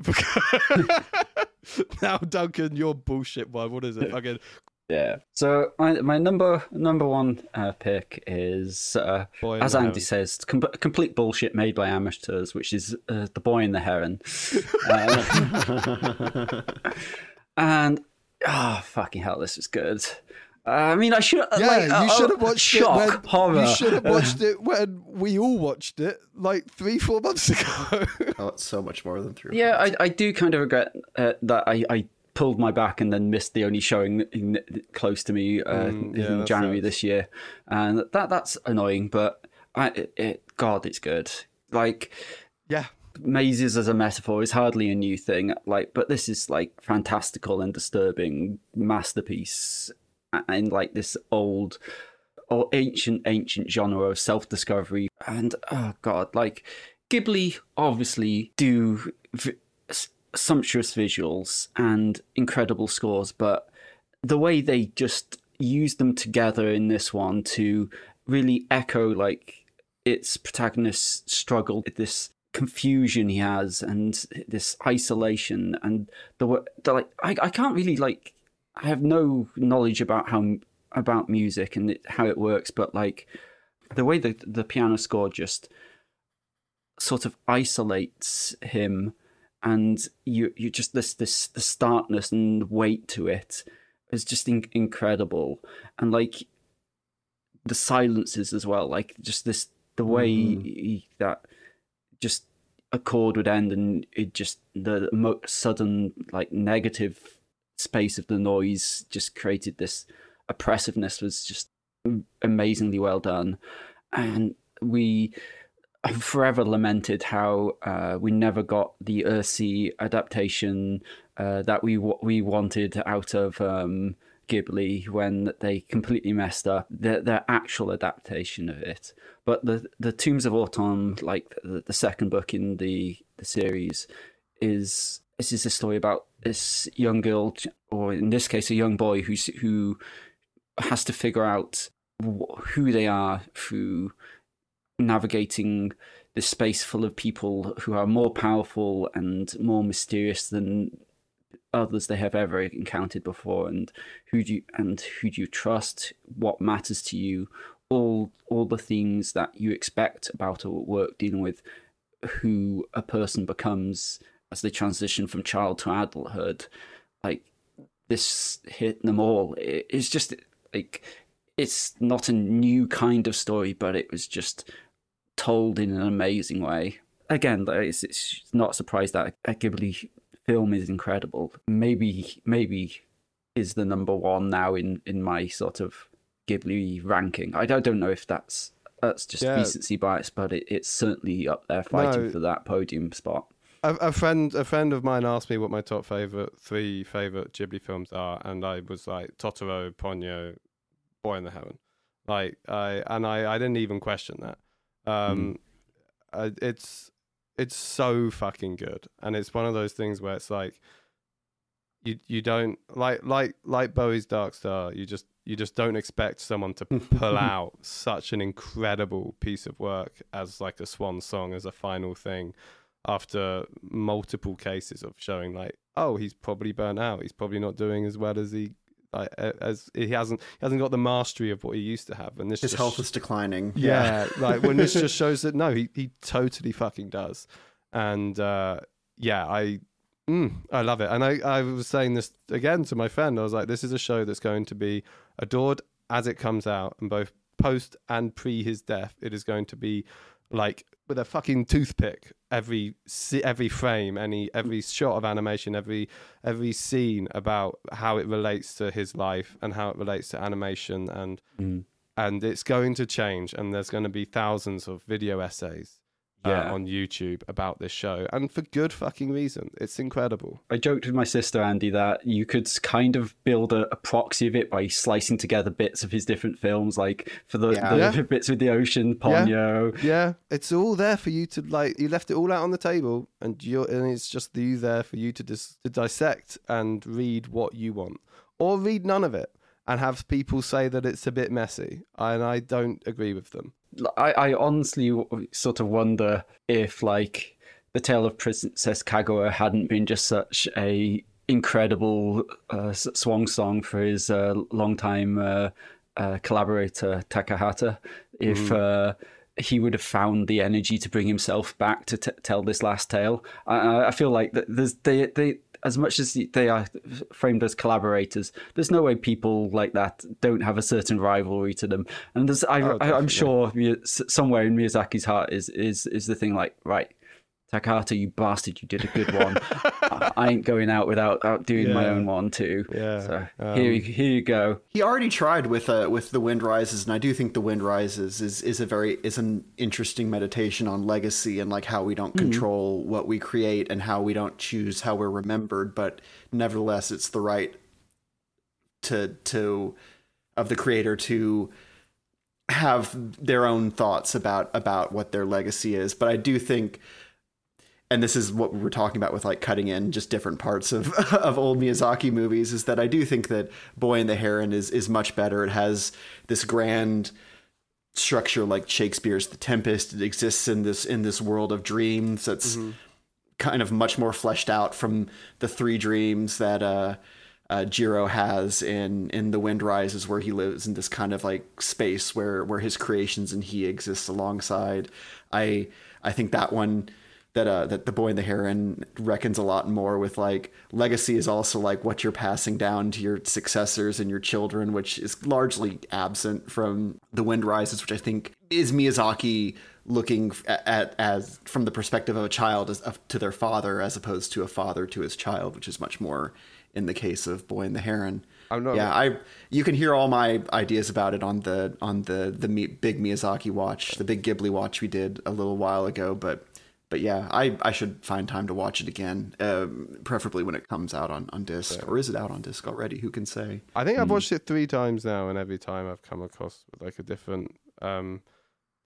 Now, Duncan, your bullshit one. What is it? Fucking Yeah. So my my number number one uh, pick is uh, Boy in as the Andy Heron. says, com- complete bullshit made by amateurs, which is uh, The Boy and the Heron. Uh, and oh fucking hell, this was good. Uh, I mean, I should. Yeah, like, you uh, should have uh, watched shock, it when horror. you should have watched it when we all watched it like three, four months ago. Oh, it's so much more than three. Yeah, I, I do kind of regret uh, that I, I pulled my back and then missed the only showing in, close to me uh, Mm, yeah, in that January sucks. this year, and that that's annoying. But I, it, it, God, it's good. Like Yeah, mazes as a metaphor is hardly a new thing. Like, but this is like fantastical and disturbing masterpiece, and like this old or ancient, ancient genre of self-discovery. And oh God, like Ghibli obviously do v- sumptuous visuals and incredible scores, but the way they just use them together in this one to really echo like its protagonist's struggle, this confusion he has, and this isolation, and the, wa- the like. I, I can't really like. I have no knowledge about how about music and it, how it works, but like the way the the piano score just sort of isolates him, and you you just this this the starkness and weight to it is just in- incredible, and like the silences as well, like just this the way he, that just a chord would end and it just the mo- sudden like negative space of the noise just created this oppressiveness was just amazingly well done. And we have forever lamented how uh, we never got the Earthsea adaptation uh, that we w- we wanted out of um, Ghibli when they completely messed up their, their actual adaptation of it. But the the Tombs of Autumn, like the, the second book in the, the series, is this is a story about this young girl, or in this case, a young boy who's who has to figure out who they are through navigating this space full of people who are more powerful and more mysterious than others they have ever encountered before, and who do you and who do you trust, what matters to you, all all the things that you expect about a work dealing with who a person becomes as they transition from child to adulthood. Like, this hit them all. It, it's just like, it's not a new kind of story, but it was just told in an amazing way. Again, it's, it's not a surprise that a Ghibli film is incredible. Maybe maybe is the number one now in, in my sort of Ghibli ranking. I don't, don't know if that's that's just Yeah. recency bias, but it, it's certainly up there fighting No. for that podium spot. A, a friend, a friend of mine asked me what my top favorite three favorite Ghibli films are, and I was like Totoro, Ponyo, Boy in the Heron. Like I and I, I didn't even question that. Um, uh, it's it's so fucking good, and it's one of those things where it's like you you don't like like like Bowie's Dark Star. You just you just don't expect someone to pull out such an incredible piece of work as like a swan song as a final thing, after multiple cases of showing like, oh, he's probably burnt out. He's probably not doing as well as he like as he hasn't he hasn't got the mastery of what he used to have, and this His just, health is declining. yeah, like when this just shows that no, he he totally fucking does, and uh, yeah, I. Mm, I love it. And I, I was saying this again to my friend. I was like, this is a show that's going to be adored as it comes out, and both post and pre his death, it is going to be like with a fucking toothpick every every frame, any every shot of animation, every every scene about how it relates to his life and how it relates to animation, and Mm. and it's going to change, and there's going to be thousands of video essays Yeah. uh, on YouTube about this show, and for good fucking reason. It's incredible. I joked with my sister Andy that you could kind of build a, a proxy of it by slicing together bits of his different films, like for the, Yeah. the Yeah. bits with the ocean, Ponyo. Yeah, it's all there for you to like. You left it all out on the table, and you and it's just you there for you to dis- to dissect and read what you want, or read none of it and have people say that it's a bit messy, and I don't agree with them. I, I honestly w- sort of wonder if, like, The Tale of Princess Kaguya hadn't been just such a incredible uh, s- swan song for his uh, longtime uh, uh, collaborator Takahata, if uh, he would have found the energy to bring himself back to t- tell this last tale. I, I- I feel like th- there's they they. As much as they are framed as collaborators, there's no way people like that don't have a certain rivalry to them. And there's, I, Oh, I, I'm definitely. sure Mi- s- somewhere in Miyazaki's heart is is is the thing like, right, Takahata, you bastard, you did a good one. I, I ain't going out without out doing my Yeah. own one too. Yeah, So um, here, you- here you go. He already tried with uh, with The Wind Rises, and I do think The Wind Rises is is a very is an interesting meditation on legacy and like how we don't control what we create and how we don't choose how we're remembered, but nevertheless, it's the right to to of the creator to have their own thoughts about about what their legacy is. But I do think, and this is what we were talking about with like cutting in just different parts of of old Miyazaki movies, is that I do think that Boy and the Heron is is much better. It has this grand structure like Shakespeare's The Tempest. It exists in this in this world of dreams that's kind of much more fleshed out from the three dreams that uh uh, Jiro has in in The Wind Rises, where he lives in this kind of like space where where his creations and he exists alongside. I I think that one that uh that The Boy and the Heron reckons a lot more with like legacy is also like what you're passing down to your successors and your children, which is largely absent from The Wind Rises, which I think is Miyazaki looking at, at as from the perspective of a child as of, to their father, as opposed to a father to his child, which is much more in the case of Boy and the Heron. I'm not- yeah, I you can hear all my ideas about it on the on the the Mi- big Miyazaki watch, the big Ghibli watch we did a little while ago. But but yeah, I, I should find time to watch it again, um, preferably when it comes out on on disc, or is it out on disc already? Who can say? I think I've watched it three times now, and every time I've come across with like a different, um,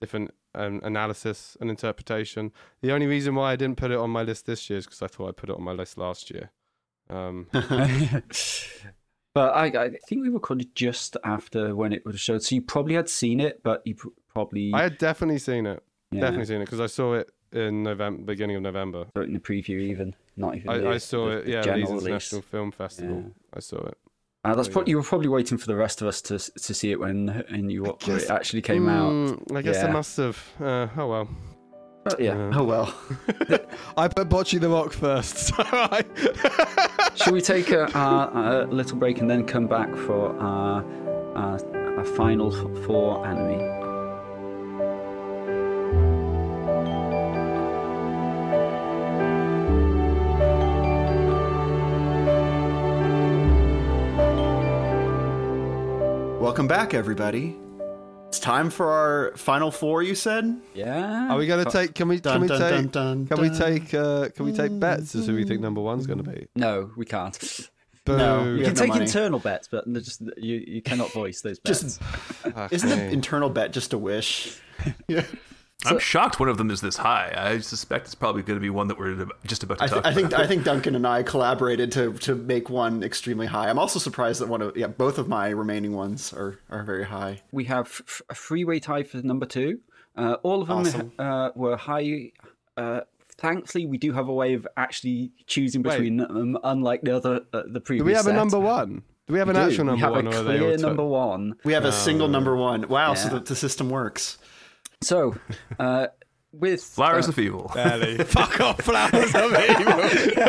different um, analysis and interpretation. The only reason why I didn't put it on my list this year is because I thought I put it on my list last year. Um, But I, I think we recorded just after when it was showed, so you probably had seen it, but you pr- probably I had definitely seen it. yeah, Definitely seen it because I saw it in November, beginning of November. saw it in the preview, even not even. I, the, I saw the, it, the yeah, general Leeds release. International Film Festival. Yeah. I saw it. Uh, that's Oh, probably yeah. you were probably waiting for the rest of us to to see it when and you when guess- it actually came out. Mm, I guess Yeah. I must have. Uh, oh well. But yeah, Uh, Oh well. I put Bocce the Rock first. So I... shall we take a, a, a little break and then come back for our, our, our final f- four anime? Welcome back, everybody. It's time for our final four. You said. Yeah. Are we going to take? Can we? Dun, Can we dun, take? dun, dun, Can we dun. take? Uh, can we take bets as who we think number one's going to be? No, we can't. Boo. No, You We can have no take money. internal bets, but they're just you, you cannot voice those bets. Just Fuck isn't me. the internal bet just a wish? Yeah. I'm shocked one of them is this high. I suspect it's probably going to be one that we're just about to I, talk th- I think about. I think Duncan and I collaborated to to make one extremely high. I'm also surprised that one of yeah both of my remaining ones are are very high. We have f- a three-way tie for number two. Uh, all of them Awesome. uh, were high. Uh, thankfully, we do have a way of actually choosing Wait. between them, unlike the other uh, the previous. Do we have a set. number one? Do we have an We do. actual We number have one? a or are they all clear to- number one. We have a single number one. Wow, so Yeah. the, the system works. So, uh, with Flowers uh, of Evil. Barely. Fuck off, flowers of evil.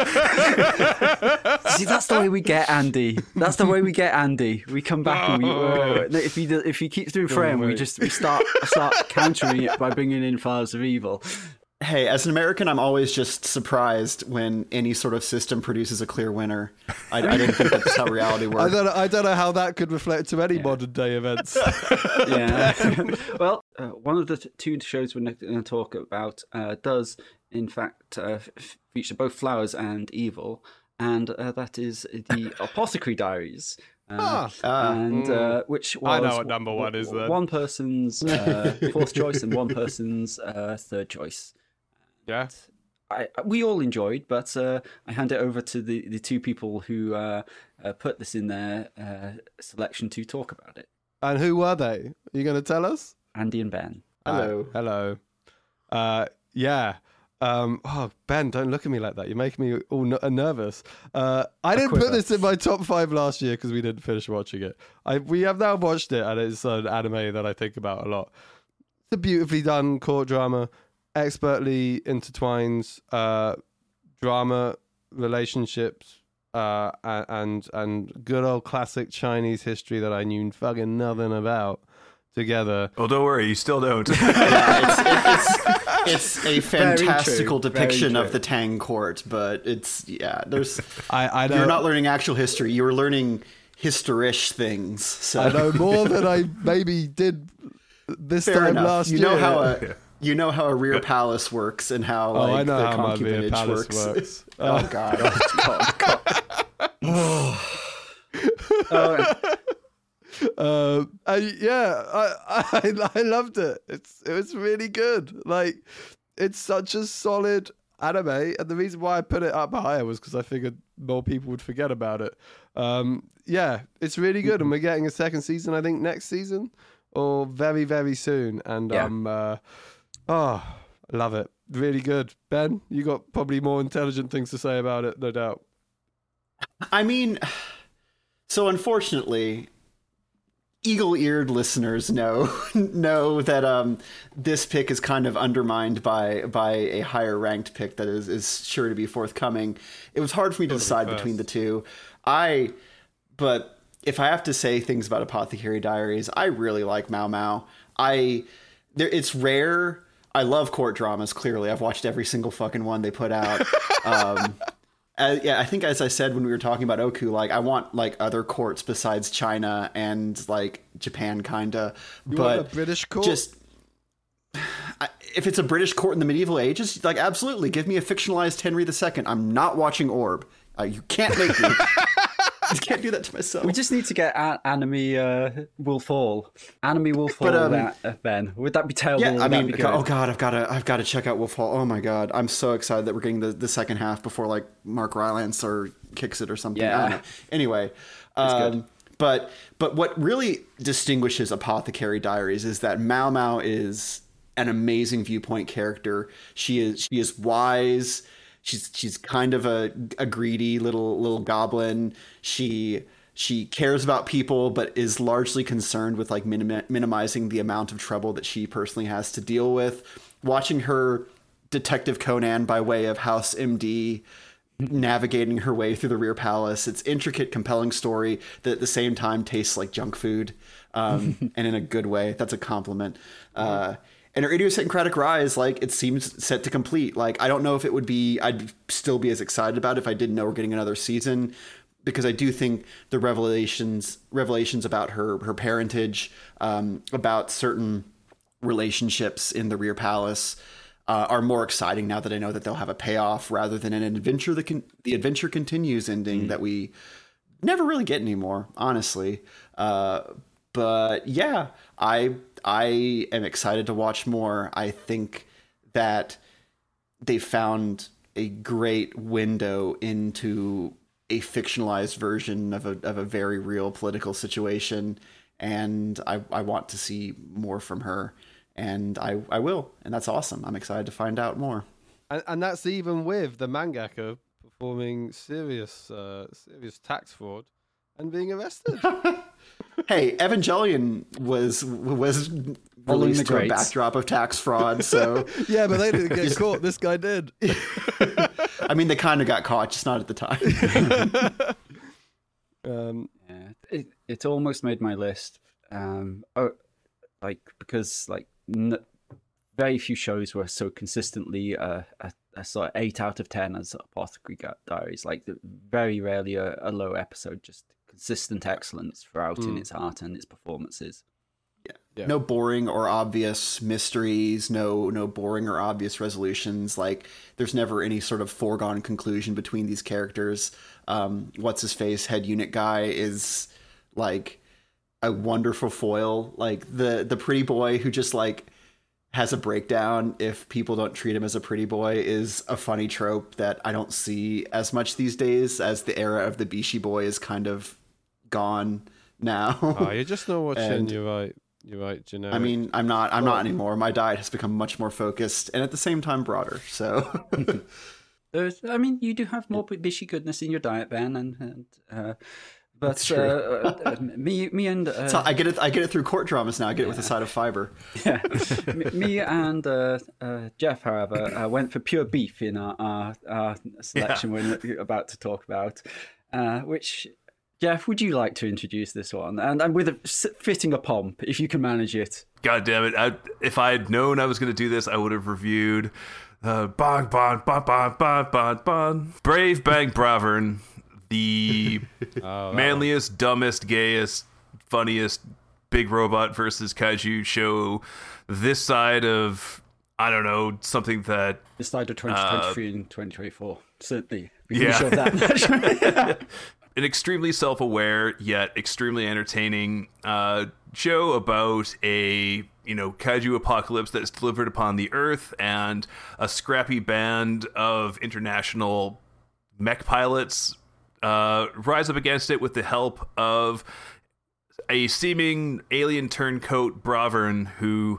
see, that's the way we get Andy. That's the way we get Andy. We come back and we uh, if he do- if he keeps doing frame, we wait. just we start start countering it by bringing in Flowers of Evil. Hey, as an American, I'm always just surprised when any sort of system produces a clear winner. I, I didn't think that's how reality I works. don't. I don't know how that could reflect to any modern day events. Yeah. Well, uh, one of the t- two shows we're going to talk about uh, does, in fact, uh, f- feature both Flowers and Evil, and uh, that is the Apothecary Diaries. Uh, Ah. Ah. and uh, which was I know what number one is then. one person's uh, fourth choice and one person's uh, third choice. Yeah. I, we all enjoyed, but uh, I hand it over to the, the two people who uh, uh, put this in their uh, selection to talk about it. And who were they? Are you going to tell us? Andy and Ben. Hello. Uh, hello. Uh, yeah. Um, oh, Ben, don't look at me like that. You're making me all n- nervous. Uh, I didn't put quiver. this in my top five last year because we didn't finish watching it. I we have now watched it, and it's an anime that I think about a lot. It's a beautifully done court drama, expertly intertwines uh, drama, relationships, uh, a- and and good old classic Chinese history that I knew fucking nothing about together. Oh, don't worry, you still don't. Yeah, it's, it's, it's a Very fantastical true, very depiction true. of the Tang court, but it's yeah. There's I I know you're not learning actual history. You're learning historish things. So I know more than I maybe did this fair time enough. last you year. know how a you know how a rear palace works and how Oh, like I know the how my rear concubinage palace works. works. oh god. Oh, Uh, I, yeah, I, I I loved it. It's it was really good. Like, it's such a solid anime, and the reason why I put it up higher was because I figured more people would forget about it. Um, yeah, it's really good, and we're getting a second season. I think next season or very very soon. And Yeah. um, uh, oh, I love it. Really good. Ben, you got probably more intelligent things to say about it, no doubt. I mean, so unfortunately, eagle-eared listeners know know that um, this pick is kind of undermined by by a higher ranked pick that is is sure to be forthcoming. It was hard for me to decide first. between the two. I, but if I have to say things about Apothecary Diaries, I really like Mao Mao. I, there, it's rare. I love court dramas. Clearly, I've watched every single fucking one they put out. Um, Uh, yeah, I think as I said when we were talking about Oku, like I want like other courts besides China and like Japan, kinda. You but want a British court? just I, if it's a British court in the medieval ages, like absolutely, give me a fictionalized Henry the Second. I'm not watching Orb. Uh, you can't make me. can't do that to myself. We just need to get a- Anime uh, will fall. Anime will fall. But, um, that, uh, Ben, would that be terrible? Yeah, I Would that mean, be good? oh god, I've got to, I've got to check out Wolf Hall. Oh my god, I'm so excited that we're getting the, the second half before like Mark Rylance or kicks it or something. I Yeah. don't know. Anyway, um, but but what really distinguishes Apothecary Diaries is that Mao Mao is an amazing viewpoint character. She is she is wise. She's she's kind of a a greedy little little goblin. She she cares about people, but is largely concerned with like minim- minimizing the amount of trouble that she personally has to deal with. Watching her Detective Conan by way of House M D, navigating her way through the Rear Palace. It's intricate, compelling story that at the same time tastes like junk food, um, and in a good way. That's a compliment. Uh, and her idiosyncratic rise, like it seems set to complete. Like I don't know if it would be. I'd still be as excited about it if I didn't know we're getting another season, because I do think the revelations revelations about her her parentage, um, about certain relationships in the Rear Palace, uh, are more exciting now that I know that they'll have a payoff rather than an adventure that can the adventure continues ending mm. that we never really get anymore, honestly. Uh, but yeah, I I am excited to watch more. I think that they found a great window into a fictionalized version of a of a very real political situation, and I, I want to see more from her, and I, I will, and that's awesome. I'm excited to find out more. And, and that's even with the mangaka performing serious uh, serious tax fraud and being arrested. Hey, Evangelion was was released to a backdrop of tax fraud, so yeah, but they didn't get caught. This guy did. I mean, they kind of got caught, just not at the time. um, yeah, it it almost made my list. Um, oh, like because like n- very few shows were so consistently uh, a, a sort of eight out of ten as Apothecary Diaries. Like very rarely a, a low episode, just consistent excellence throughout mm. in its art and its performances. Yeah. yeah. No boring or obvious mysteries, no no boring or obvious resolutions. Like there's never any sort of foregone conclusion between these characters. Um, what's his face, head unit guy is like a wonderful foil. Like the the pretty boy who just like has a breakdown if people don't treat him as a pretty boy is a funny trope that I don't see as much these days, as the era of the Bishi boy is kind of gone now. Oh, you're just not watching. And, you're right. You're right, generic. I mean, I'm not. I'm well, not anymore. My diet has become much more focused and at the same time broader. So, there's. I mean, you do have more Bishi goodness in your diet, Ben, and, and uh, but uh, uh, me, me and uh, so I get it. I get it through court dramas now. I get yeah. it with a side of fiber. Yeah, me and uh, uh, Jeff, however, uh, went for pure beef in our, our, our selection yeah. we're about to talk about, uh, which. Jeff, would you like to introduce this one? And, and with a fitting a pomp, if you can manage it. God damn it. I, if I had known I was going to do this, I would have reviewed uh, Bon, Bon, Bon, Bon, Bon, Bon, Bon. Brave Bang Bravern, the oh, manliest, one. dumbest, gayest, funniest big robot versus kaiju show this side of, I don't know, something that... This side of twenty twenty-three uh, and twenty twenty-four, certainly. We can yeah. show that. An extremely self-aware yet extremely entertaining uh, show about a you know kaiju apocalypse that is delivered upon the Earth, and a scrappy band of international mech pilots uh, rise up against it with the help of a seeming alien turncoat Bravern who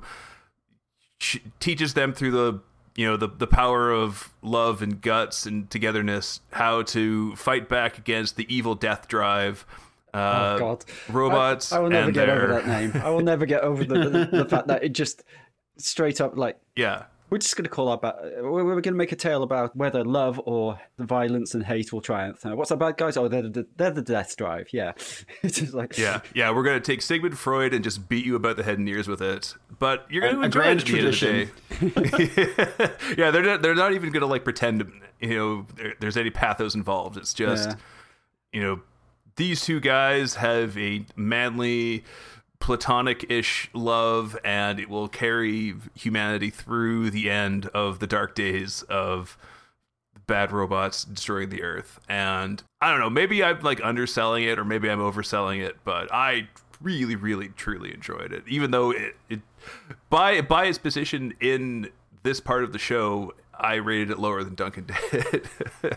sh- teaches them through the you know, the, the power of love and guts and togetherness, how to fight back against the evil death drive uh, oh, God. robots. I, I will never and get their... over that name. I will never get over the, the, the fact that it just straight up, like, yeah. We're just going to call our ba- we're, we're going to make a tale about whether love or the violence and hate will triumph. Uh, what's our bad guys? Oh, they're the, they're the death drive. Yeah, it's just like yeah, yeah. We're going to take Sigmund Freud and just beat you about the head and ears with it. But you're going to a enjoy grand it at tradition. The end of the day. Yeah, they're not, they're not even going to like pretend you know there, there's any pathos involved. It's just yeah. you know these two guys have a manly, platonic-ish love, and it will carry humanity through the end of the dark days of bad robots destroying the Earth. And I don't know, maybe I'm like underselling it or maybe I'm overselling it, but I really, really, truly enjoyed it. Even though it, it by by its position in this part of the show, I rated it lower than Duncan did.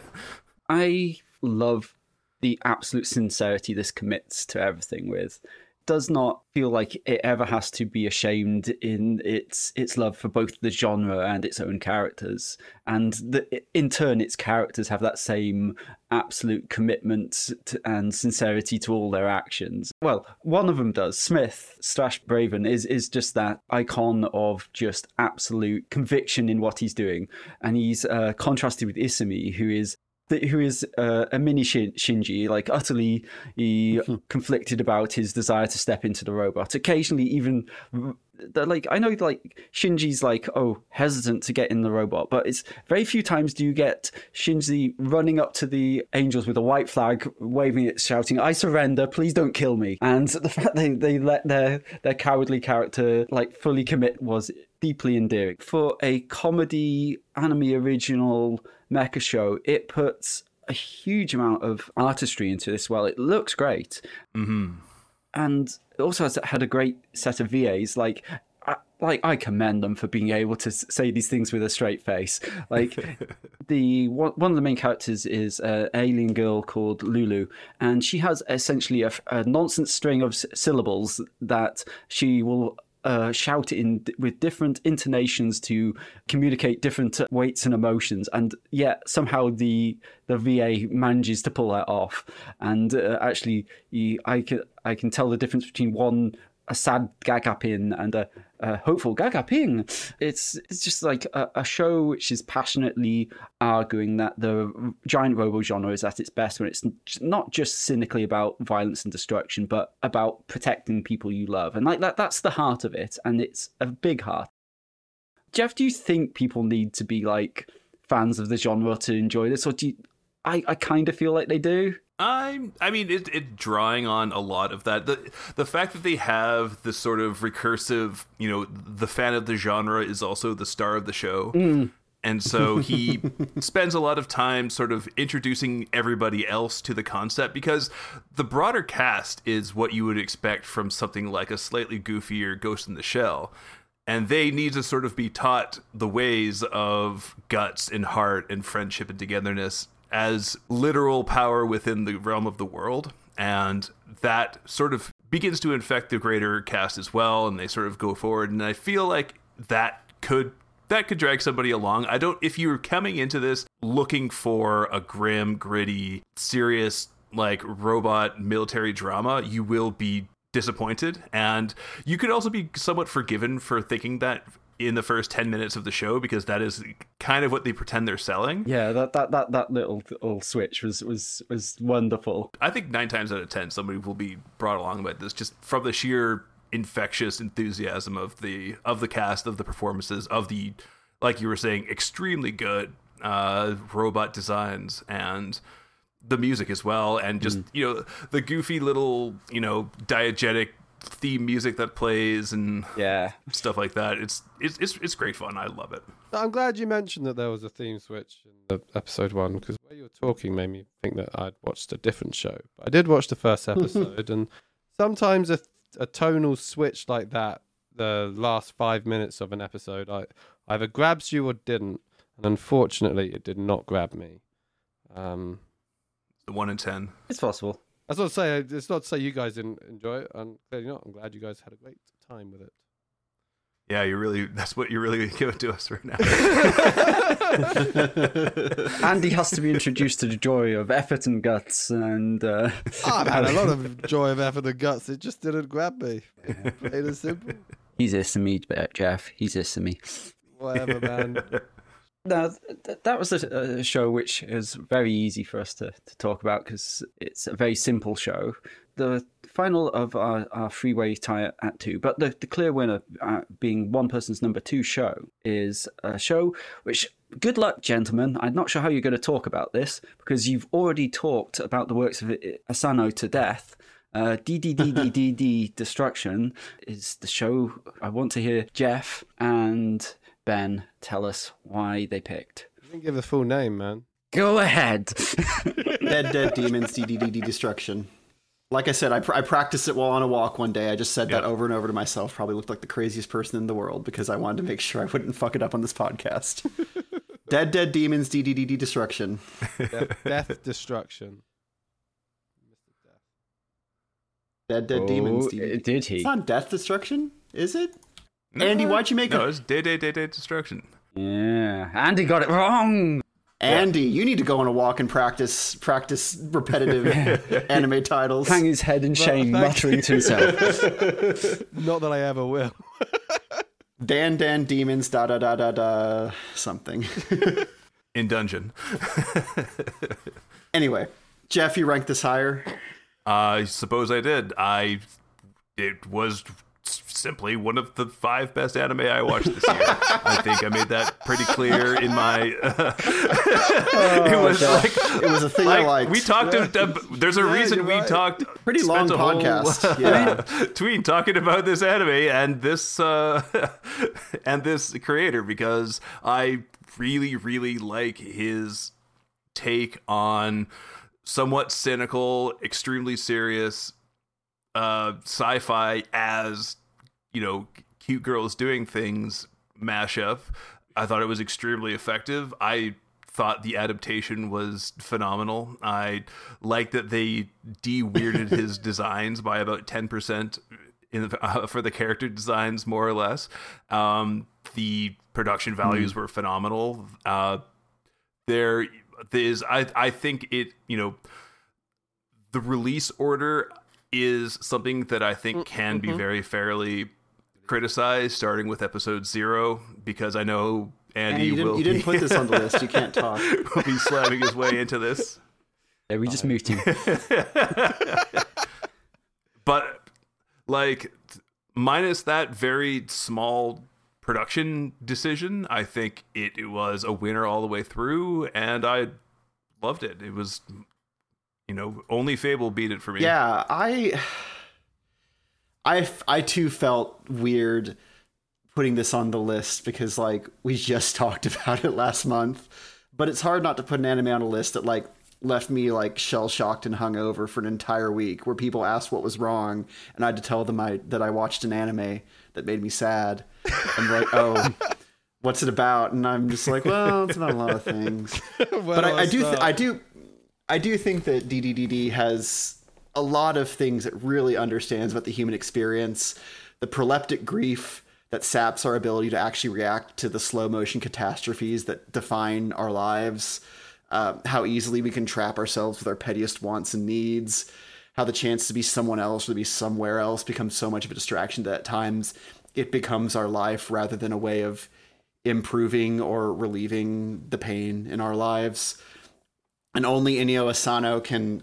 I love the absolute sincerity this commits to everything with. Does not feel like it ever has to be ashamed in its its love for both the genre and its own characters, and the, in turn its characters have that same absolute commitment to, and sincerity to all their actions. Well, one of them does. Smith slash Braven is is just that icon of just absolute conviction in what he's doing, and he's uh, contrasted with Isami, who is who is uh, a mini Shin- Shinji, like utterly he, conflicted about his desire to step into the robot. Occasionally, even like I know, like Shinji's like oh hesitant to get in the robot, but it's very few times do you get Shinji running up to the angels with a white flag, waving it, shouting, "I surrender! Please don't kill me!" And the fact they they let their their cowardly character like fully commit was deeply endearing. For a comedy anime original mecha show, it puts a huge amount of artistry into this. Well, it looks great. Mm-hmm. And it also has had a great set of V As. Like, I, like I commend them for being able to say these things with a straight face. Like, the one, one of the main characters is an alien girl called Lulu, and she has essentially a, a nonsense string of s- syllables that she will Uh, shout in with different intonations to communicate different weights and emotions, and yet somehow the the V A manages to pull that off. And uh, actually, he, I can I can tell the difference between one a sad gagapin and a, a hopeful gagaping. It's it's just like a, a show which is passionately arguing that the giant robo genre is at its best when it's not just cynically about violence and destruction, but about protecting people you love. And like that, that's the heart of it, and it's a big heart. Jeff, do you think people need to be like fans of the genre to enjoy this, or do you? I, I kind of feel like they do. I I mean, it, it drawing on a lot of that. The the fact that they have this sort of recursive, you know, the fan of the genre is also the star of the show. Mm. And so he spends a lot of time sort of introducing everybody else to the concept, because the broader cast is what you would expect from something like a slightly goofier Ghost in the Shell. And they need to sort of be taught the ways of guts and heart and friendship and togetherness as literal power within the realm of the world. And that sort of begins to infect the greater cast as well, and they sort of go forward. And I feel like that could that could drag somebody along. I don't, if you're coming into this looking for a grim, gritty, serious, like robot military drama, you will be disappointed. And you could also be somewhat forgiven for thinking that in the first ten minutes of the show, because that is kind of what they pretend they're selling. Yeah, that that that, that little, little switch was, was, was wonderful. I think nine times out of ten, somebody will be brought along by this just from the sheer infectious enthusiasm of the of the cast, of the performances, of the, like you were saying, extremely good uh, robot designs, and the music as well, and just, mm. you know, the goofy little, you know, diegetic theme music that plays and yeah stuff like that. It's it's it's it's great fun. I love it. I'm glad you mentioned that there was a theme switch in the episode one, because the way you were talking made me think that I'd watched a different show. But I did watch the first episode, and sometimes a a tonal switch like that, the last five minutes of an episode, I either grabs you or didn't, and unfortunately, it did not grab me. Um, the one in ten. It's possible. That's not to say it's not to say you guys didn't enjoy it, and clearly not. I'm glad you guys had a great time with it. Yeah, you're really, that's what you're really giving to us right now. Andy has to be introduced to the joy of effort and guts, and uh... I've had a lot of joy of effort and guts. It just didn't grab me. Plain and simple. He's Isami, Jeff. He's Isami. Whatever, man. No, th- that was a, a show which is very easy for us to, to talk about, because it's a very simple show. The final of our, our freeway tie at two, but the, the clear winner, uh, being one person's number two show, is a show which, good luck, gentlemen. I'm not sure how you're going to talk about this, because you've already talked about the works of Asano to death. Uh, D D D D D D Destruction is the show. I want to hear Jeff and Ben tell us why they picked. You didn't give the full name, man. Go ahead. Dead Dead Demons D D D D Destruction. Like I said, I, pr- I practiced it while on a walk one day. I just said Yep. that over and over to myself. Probably looked like the craziest person in the world because I wanted to make sure I wouldn't fuck it up on this podcast. Dead Dead Demons D D D D Destruction. Death, death destruction. Dead Dead Oh, Demons D D D D. did he? It's not Death Destruction, is it? No, Andy, why'd you make no, it? it's Day Day Day Day Destruction. Yeah. Andy got it wrong. Andy, you need to go on a walk and practice practice repetitive anime titles. Hang his head in shame, thank muttering to himself. Not that I ever will. Dan Dan Demons da da da da da something. In Dungeon. Anyway, Jeff, you ranked this higher. I suppose I did. I it was simply one of the five best anime I watched this year. I think I made that pretty clear in my. Uh, it was like It was a thing I like liked. we talked. To, to, there's a Yeah, reason you're we right. talked. Pretty long spent a whole, podcast. Yeah. tweet talking about this anime and this uh, and this creator because I really really like his take on somewhat cynical, extremely serious uh, sci-fi as, you know, cute girls doing things mashup. I thought it was extremely effective. I thought the adaptation was phenomenal. I like that they de-weirded his designs by about ten percent in the, uh, for the character designs, more or less. Um, the production values were phenomenal. Uh, there is, I, I think it, you know, the release order is something that I think can be very fairly criticized, starting with episode zero, because I know Andy And you didn't, will you didn't be, put this on the list. You can't talk. will be slamming his way into this. Yeah, we just moved him. But like minus that very small production decision, I think it, it was a winner all the way through, and I loved it. It was, you know, only Fable beat it for me. Yeah, I, I, I too felt weird putting this on the list because like we just talked about it last month, but it's hard not to put an anime on a list that like left me like shell shocked and hungover for an entire week, where people asked what was wrong, and I had to tell them I that I watched an anime that made me sad, and like, oh, what's it about? And I'm just like, well, it's about a lot of things. But I, I do, th- I do, I do think that D D D D has a lot of things it really understands about the human experience, the proleptic grief that saps our ability to actually react to the slow motion catastrophes that define our lives, uh, how easily we can trap ourselves with our pettiest wants and needs, how the chance to be someone else or to be somewhere else becomes so much of a distraction that at times it becomes our life rather than a way of improving or relieving the pain in our lives. And only Inio Asano can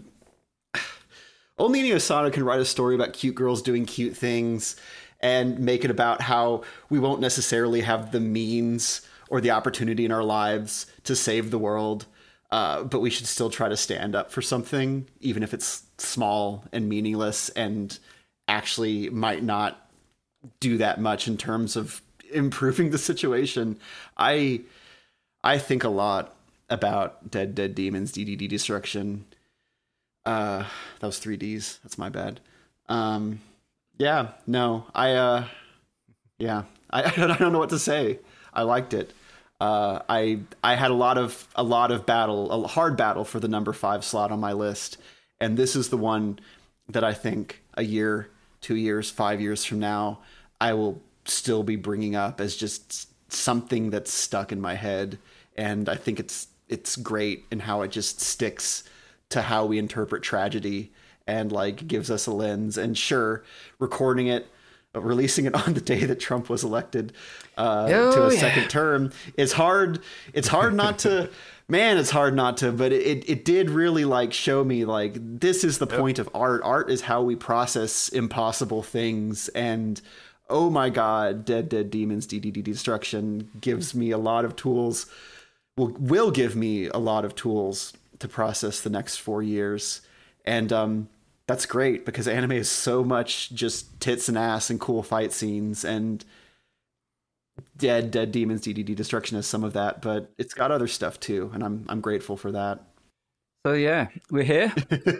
only Inio Asano can write a story about cute girls doing cute things and make it about how we won't necessarily have the means or the opportunity in our lives to save the world, uh, but we should still try to stand up for something, even if it's small and meaningless and actually might not do that much in terms of improving the situation. I I think a lot about Dead Dead Demons D D D Destruction. Uh, that was three Ds. That's my bad. Um, yeah, no, I, uh, yeah, I, I don't know what to say. I liked it. Uh, I, I had a lot of, a lot of battle, a hard battle for the number five slot on my list. And this is the one that I think a year, two years, five years from now, I will still be bringing up as just something that's stuck in my head. And I think it's, it's great in how it just sticks to how we interpret tragedy and like gives us a lens. And sure, recording it, releasing it on the day that Trump was elected uh, oh, to a yeah. second term is hard. It's hard not to, man, it's hard not to, but it, it did really like show me like, this is the point of art. Art is how we process impossible things. And oh my God, Dead Dead Demons D D D Destruction gives me a lot of tools, will, will give me a lot of tools to process the next four years. And um, that's great because anime is so much just tits and ass and cool fight scenes. And Dead Dead Demons D D D Destruction has some of that, but it's got other stuff too, and I'm I'm grateful for that. So yeah, we're here.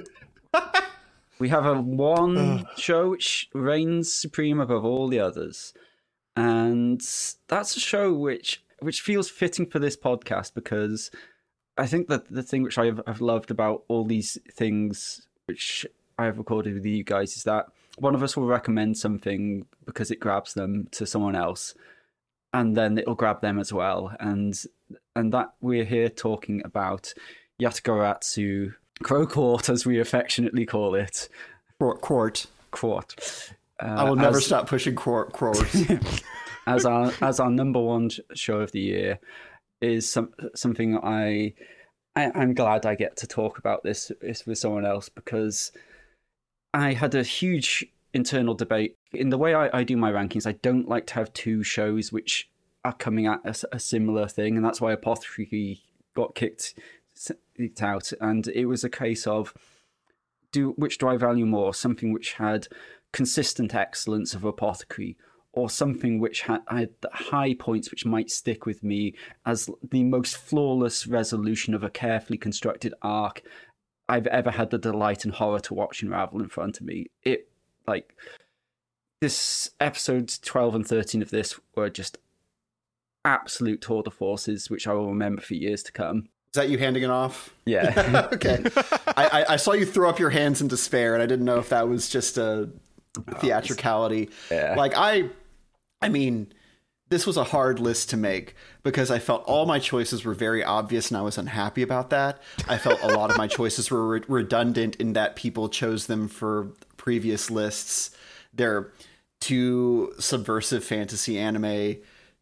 We have a one show which reigns supreme above all the others, and that's a show which which feels fitting for this podcast, because I think that the thing which I've, I've loved about all these things which I have recorded with you guys is that one of us will recommend something because it grabs them to someone else, and then it'll grab them as well. And and that we're here talking about Yatagarasu Crow Court, as we affectionately call it. Quart. Quart. Quart. Uh, I will never as, stop pushing Quart. Quart. as our as our number one show of the year is some something I, I I'm glad I get to talk about this, this with someone else, because I had a huge internal debate. In the way I, I do my rankings, I don't like to have two shows which are coming at a, a similar thing, and that's why Apothecary got kicked, kicked out. And it was a case of, do which do I value more? Something which had consistent excellence of Apothecary, or something which had, had high points which might stick with me as the most flawless resolution of a carefully constructed arc I've ever had the delight and horror to watch unravel in front of me. It, like, this episodes twelve and thirteen of this were just absolute tour de forces, which I will remember for years to come. Is that you handing it off? Yeah. Okay. I, I, I saw you throw up your hands in despair, and I didn't know if that was just a theatricality. Yeah. Like, I, I mean, this was a hard list to make because I felt all my choices were very obvious, and I was unhappy about that. I felt a lot of my choices were re- redundant in that people chose them for previous lists. They're two subversive fantasy anime,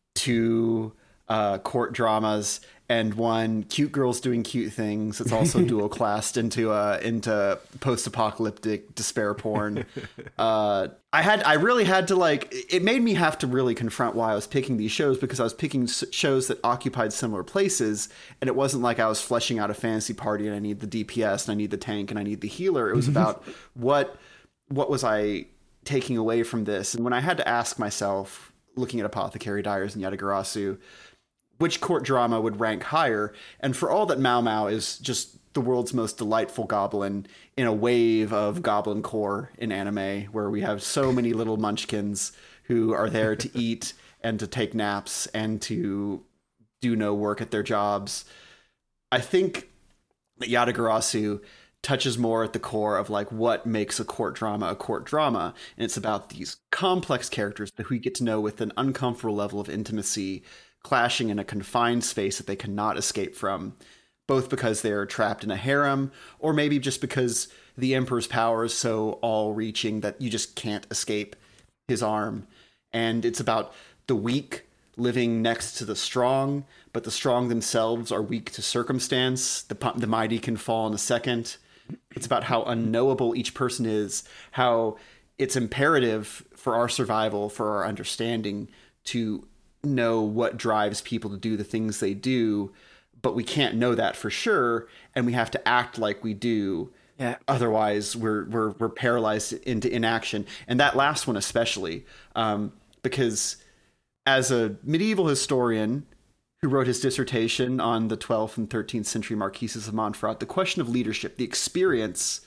two uh, court dramas, and one cute girls doing cute things. It's also dual classed into uh, into post-apocalyptic despair porn. Uh, I had I really had to like it made me have to really confront why I was picking these shows, because I was picking shows that occupied similar places, and it wasn't like I was fleshing out a fantasy party and I need the D P S and I need the tank and I need the healer. It was about what what was I taking away from this. And when I had to ask myself, looking at Apothecary Diaries and Yatagarasu, which court drama would rank higher, and for all that Mao Mao is just the world's most delightful goblin in a wave of goblin core in anime, where we have so many little munchkins who are there to eat and to take naps and to do no work at their jobs, I think that Yatagarasu touches more at the core of like what makes a court drama a court drama. And it's about these complex characters that we get to know with an uncomfortable level of intimacy, clashing in a confined space that they cannot escape from, both because they're trapped in a harem, or maybe just because the Emperor's power is so all-reaching that you just can't escape his arm. And it's about the weak living next to the strong, but the strong themselves are weak to circumstance. The, the mighty can fall in a second. It's about how unknowable each person is, how it's imperative for our survival, for our understanding, to know what drives people to do the things they do, but we can't know that for sure, and we have to act like we do. Yeah. Otherwise, we're we're we're paralyzed into inaction. And that last one especially, um, because as a medieval historian who wrote his dissertation on the twelfth and thirteenth century Marquises of Montferrat, the question of leadership, the experience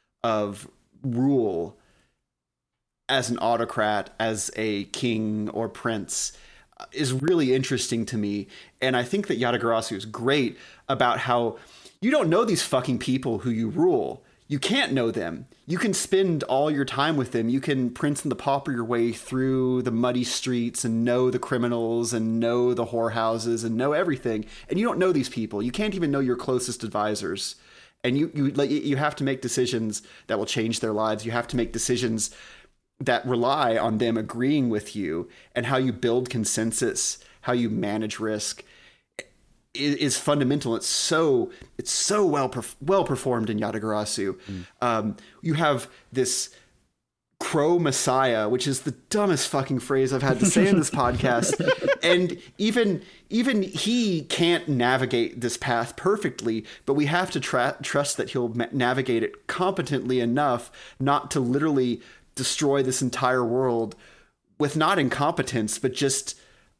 of rule as an autocrat, as a king or prince, is really interesting to me. And I think that Yatagarasu is great about how you don't know these fucking people who you rule. You can't know them. You can spend all your time with them. You can Prince and the Pauper your way through the muddy streets and know the criminals and know the whorehouses and know everything. And you don't know these people. You can't even know your closest advisors. And you you like you have to make decisions that will change their lives. You have to make decisions that rely on them agreeing with you, and how you build consensus, how you manage risk is, is fundamental. It's so it's so well well performed in Yatagarasu. Mm. Um, you have this crow messiah, which is the dumbest fucking phrase I've had to say in this podcast, and even even he can't navigate this path perfectly, but we have to tra- trust that he'll ma- navigate it competently enough not to literally destroy this entire world with not incompetence, but just a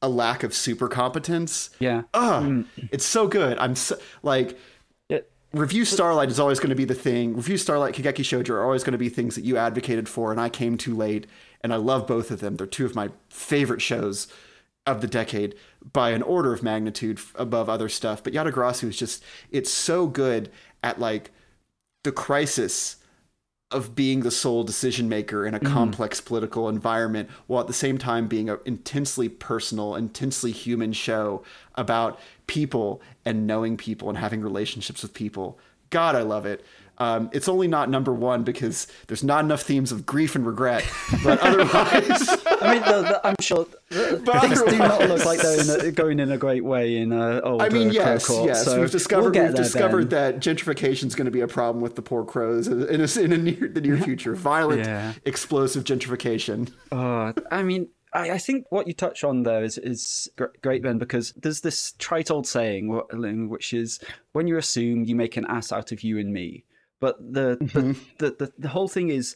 a lack of super competence. Yeah. Ugh, mm. It's so good. I'm so, like, yeah. Review Starlight is always going to be the thing. Review Starlight, Kageki Shoujo are always going to be things that you advocated for, and I came too late. And I love both of them. They're two of my favorite shows of the decade by an order of magnitude above other stuff. But Yatagarasu is just, it's so good at like the crisis of being the sole decision maker in a mm. complex political environment, while at the same time being an intensely personal, intensely human show about people and knowing people and having relationships with people. God, I love it. Um, it's only not number one because there's not enough themes of grief and regret, but otherwise, I mean, the, the, I'm sure the, things do not look like they're in a, going in a great way in uh, old I mean, uh, yes, Crow Court, yes, so we've discovered we'll we've there, discovered Ben. that gentrification is going to be a problem with the poor crows in a, in a near the near future. Violent, yeah. explosive gentrification. Uh, I mean. I, I think what you touch on there is, is great, Ben, because there's this trite old saying, which is, when you assume, you make an ass out of you and me. But the mm-hmm. the, the, the, the whole thing is,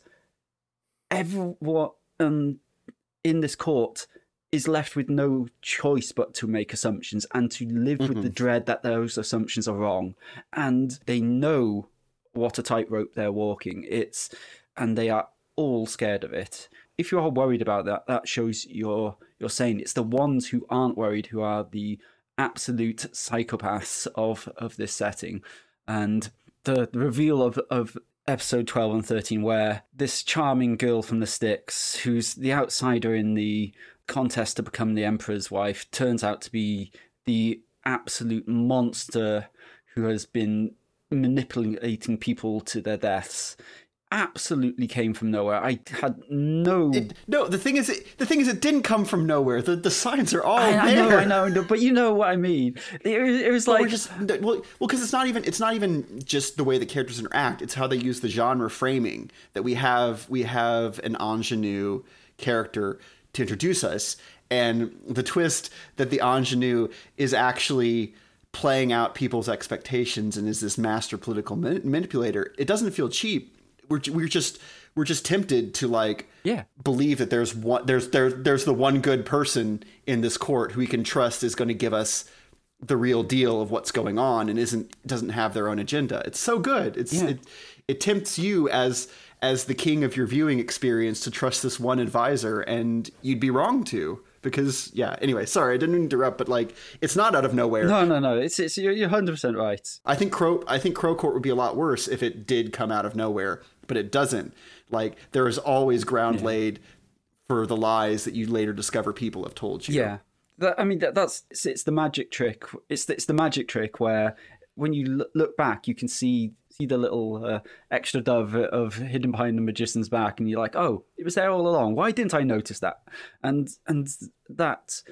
everyone um, in this court is left with no choice but to make assumptions and to live mm-hmm. with the dread that those assumptions are wrong. And they know what a tightrope they're walking. It's and they are all scared of it. If you are worried about that, that shows you're you're sane. It's the ones who aren't worried who are the absolute psychopaths of, of this setting. And the, the reveal of, of episode twelve and thirteen, where this charming girl from the sticks, who's the outsider in the contest to become the Emperor's wife, turns out to be the absolute monster who has been manipulating people to their deaths. Absolutely came from nowhere. I had no. It, no, the thing is, it, the thing is, it didn't come from nowhere. The the signs are all I, there. I know, I know, no, but you know what I mean. It, it was like we're just well, well, because it's not even it's not even just the way the characters interact. It's how they use the genre framing that we have. We have an ingenue character to introduce us, and the twist that the ingenue is actually playing out people's expectations and is this master political manipulator. It doesn't feel cheap. We're we're just we're just tempted to like yeah. believe that there's one there's there there's the one good person in this court who we can trust is going to give us the real deal of what's going on and isn't doesn't have their own agenda. It's so good. It's yeah. it it tempts you as as the king of your viewing experience to trust this one advisor, and you'd be wrong to. Because yeah, anyway, sorry, I didn't interrupt, but like, it's not out of nowhere. No, no, no. It's it's you're you're one hundred percent right. I think Crow I think Crow Court would be a lot worse if it did come out of nowhere, but it doesn't. Like, there is always ground yeah. laid for the lies that you later discover people have told you. Yeah, that, I mean that, that's it's, it's the magic trick. It's it's the magic trick where when you look back, you can see. See the little uh, extra dove of hidden behind the magician's back, and you're like, "Oh, it was there all along. Why didn't I notice that?" And and that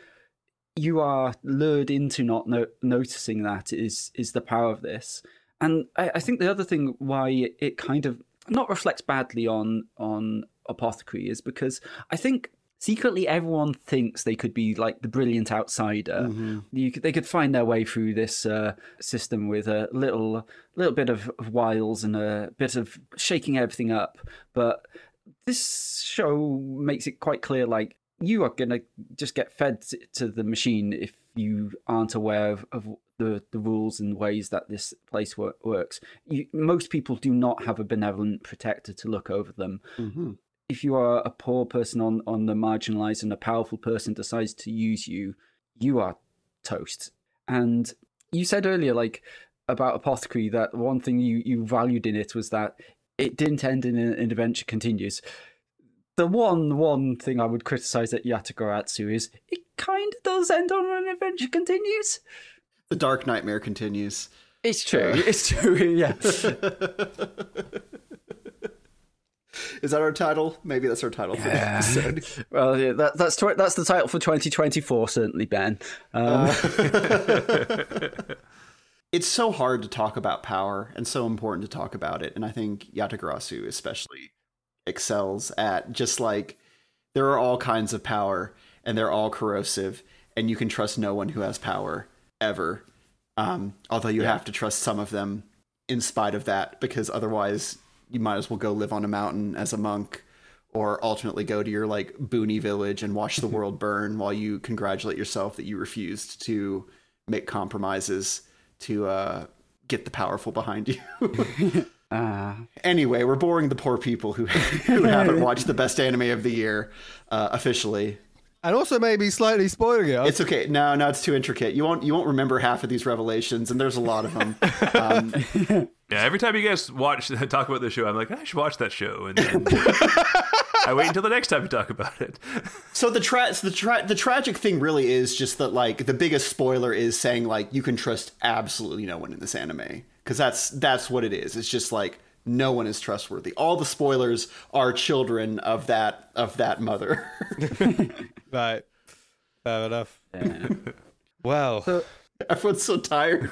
you are lured into not no- noticing that is is the power of this. And I, I think the other thing why it, it kind of not reflects badly on on Apothecary is because I think. Secretly, everyone thinks they could be like the brilliant outsider. Mm-hmm. You could, they could find their way through this uh, system with a little, little bit of, of wiles and a bit of shaking everything up. But this show makes it quite clear, like, you are going to just get fed to the machine if you aren't aware of, of the, the rules and ways that this place wor- works. You, most people do not have a benevolent protector to look over them. Mm-hmm. If you are a poor person on, on the marginalized and a powerful person decides to use you, you are toast. And you said earlier, like, about Apothecary, that one thing you, you valued in it was that it didn't end in an adventure continues. The one one thing I would criticize at Yatagarasu is it kind of does end on an adventure continues. The Dark Nightmare continues. It's true. Uh. It's true, yeah. Is that our title? Maybe that's our title for yeah. the episode. Well, yeah, that, that's tw- that's the title for twenty twenty-four, certainly, Ben. Um. Uh, it's so hard to talk about power and so important to talk about it. And I think Yatagarasu especially excels at just like, there are all kinds of power and they're all corrosive and you can trust no one who has power ever. Um, although you yeah. have to trust some of them in spite of that, because otherwise you might as well go live on a mountain as a monk or ultimately go to your like boony village and watch the world burn while you congratulate yourself that you refused to make compromises to uh, get the powerful behind you. uh. Anyway, we're boring the poor people who who haven't watched the best anime of the year uh, officially. And also maybe slightly spoiling it. It's okay. No, no, it's too intricate. You won't you won't remember half of these revelations, and there's a lot of them. Um, yeah, every time you guys watch talk about the show, I'm like, I should watch that show, and then I wait until the next time to talk about it. So the tra- the tra- the tragic thing really is just that, like, the biggest spoiler is saying like you can trust absolutely no one in this anime, because that's that's what it is. It's just like no one is trustworthy. All the spoilers are children of that of that mother. Right. Fair enough. Yeah. Well, So, Everyone's so tired.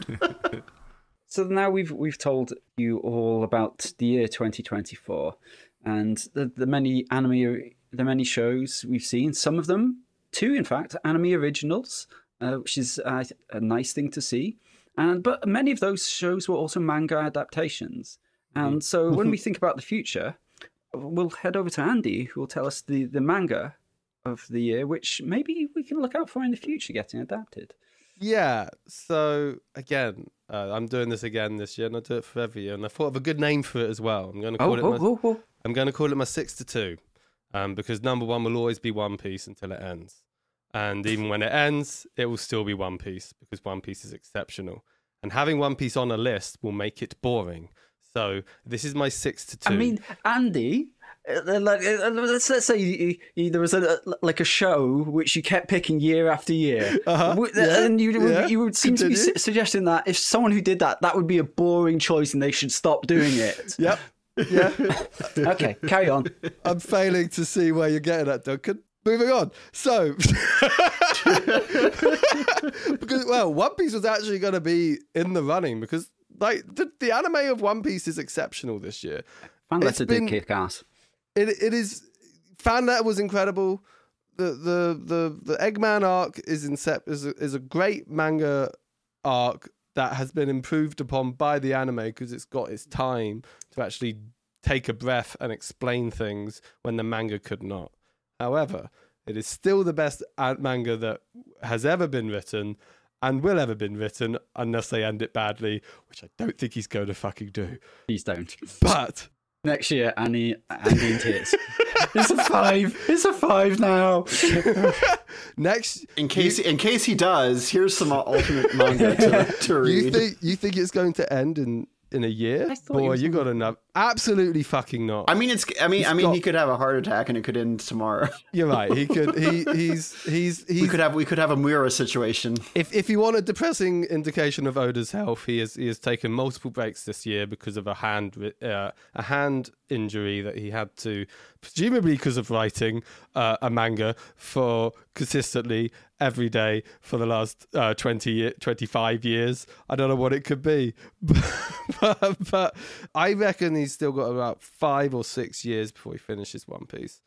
so now we've we've told you all about the year twenty twenty-four and the, the many anime, the many shows we've seen. Some of them, two in fact, anime originals, uh, which is uh, a nice thing to see. And but many of those shows were also manga adaptations. And so when we think about the future, we'll head over to Andy, who will tell us the, the manga of the year, which maybe we can look out for in the future getting adapted. yeah. So again, uh, I'm doing this again this year, and I do it for every year. And I thought of a good name for it as well. I'm going to call Oh, it. oh, my, oh, oh. I'm going to call it my six to two, um, because number one will always be One Piece until it ends, and even when it ends, it will still be One Piece because One Piece is exceptional. And having One Piece on a list will make it boring. So this is my six to two. I mean, Andy, uh, like, uh, let's let's say you, you, there was a, like a show which you kept picking year after year, Uh-huh. W- Yeah. and you would, Yeah. you would seem to be Continue. su- suggesting that if someone who did that, that would be a boring choice and they should stop doing it. Yep. Yeah. Okay, carry on. I'm failing to see where you're getting at, Duncan. Moving on. So, because well, One Piece was actually going to be in the running because like the, the anime of One Piece is exceptional this year. Fan It's letter been- did kick ass. It it is fan letter was incredible. The the the the Eggman arc is incep- is a, is a great manga arc that has been improved upon by the anime because it's got its time to actually take a breath and explain things when the manga could not. However, it is still the best ad- manga that has ever been written and will ever been written unless they end it badly, which I don't think he's going to fucking do. Please don't. But Next year, Annie, Andy in tears. It's a five. It's a five now. next, In case in case he does, here's some alternate manga to, to read. you think you think it's going to end in in a year? I thought he Boy, was you on- got enough. Absolutely fucking not. I mean, it's. I mean, He's I mean, got- he could have a heart attack and it could end tomorrow. You're right. He could. He he's he's he's. We could have. We could have a Mura situation. If if you want a depressing indication of Oda's health, he has he has taken multiple breaks this year because of a hand ri- uh, a hand injury that he had to, presumably because of writing uh, a manga for consistently every day for the last uh, twenty, ye- twenty-five years. I don't know what it could be, but, but I reckon he's still got about five or six years before he finishes One Piece.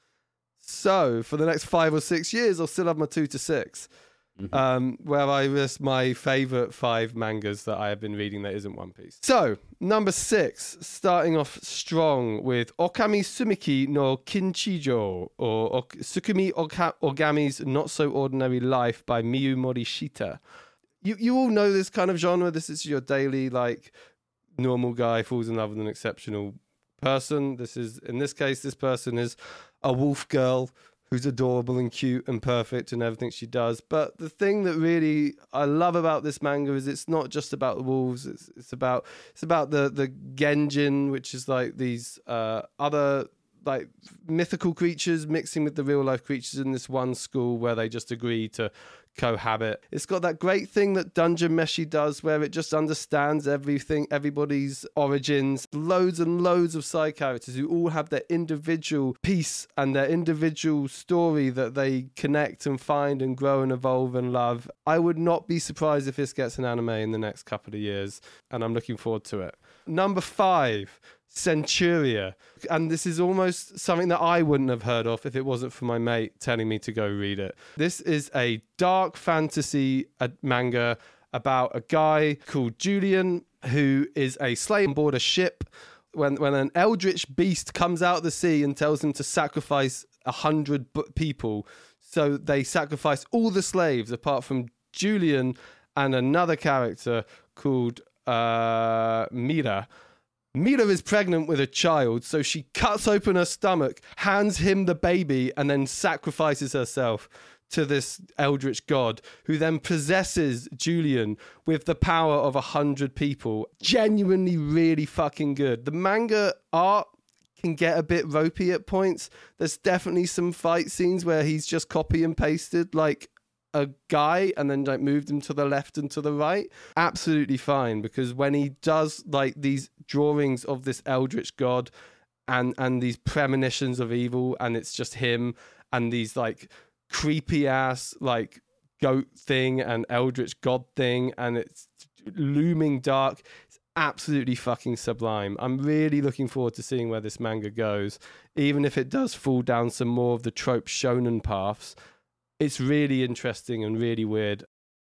So for the next five or six years, I'll still have my two to six. Um, where I list my favorite five mangas that I have been reading that isn't One Piece. So, number six, starting off strong with Okami Sumiki no Kinchijo, or ok- Sukumi Oka- Ogami's Not So Ordinary Life by Miyu Morishita. You you all know this kind of genre. This is your daily, like, normal guy falls in love with an exceptional person. This is, in this case, this person is a wolf girl who's adorable and cute and perfect in everything she does. But the thing that really I love about this manga is it's not just about the wolves. It's it's about it's about the the Genjin, which is like these uh, other like mythical creatures mixing with the real life creatures in this one school where they just agree to cohabit. It's got that great thing that Dungeon Meshi does where it just understands everything, everybody's origins. Loads and loads of side characters who all have their individual piece and their individual story that they connect and find and grow and evolve and love. I would not be surprised if this gets an anime in the next couple of years, and I'm looking forward to it. Number five, Centuria. And this is almost something that I wouldn't have heard of if it wasn't for my mate telling me to go read it. This is a dark fantasy uh, manga about a guy called Julian who is a slave on board a ship when when an eldritch beast comes out of the sea and tells them to sacrifice a hundred b- people. So they sacrifice all the slaves apart from Julian and another character called uh, Mira. Mira is pregnant with a child, so she cuts open her stomach, hands him the baby, and then sacrifices herself to this eldritch god, who then possesses Julian with the power of a hundred people. Genuinely really fucking good. The manga art can get a bit ropey at points. There's definitely some fight scenes where he's just copy and pasted like a guy and then like moved him to the left and to the right. Absolutely fine, because when he does like these drawings of this eldritch god and and these premonitions of evil, and it's just him and these like creepy ass like goat thing and eldritch god thing, and it's looming dark. It's absolutely fucking sublime. I'm really looking forward to seeing where this manga goes, even if it does fall down some more of the trope shonen paths. It's really interesting and really weird.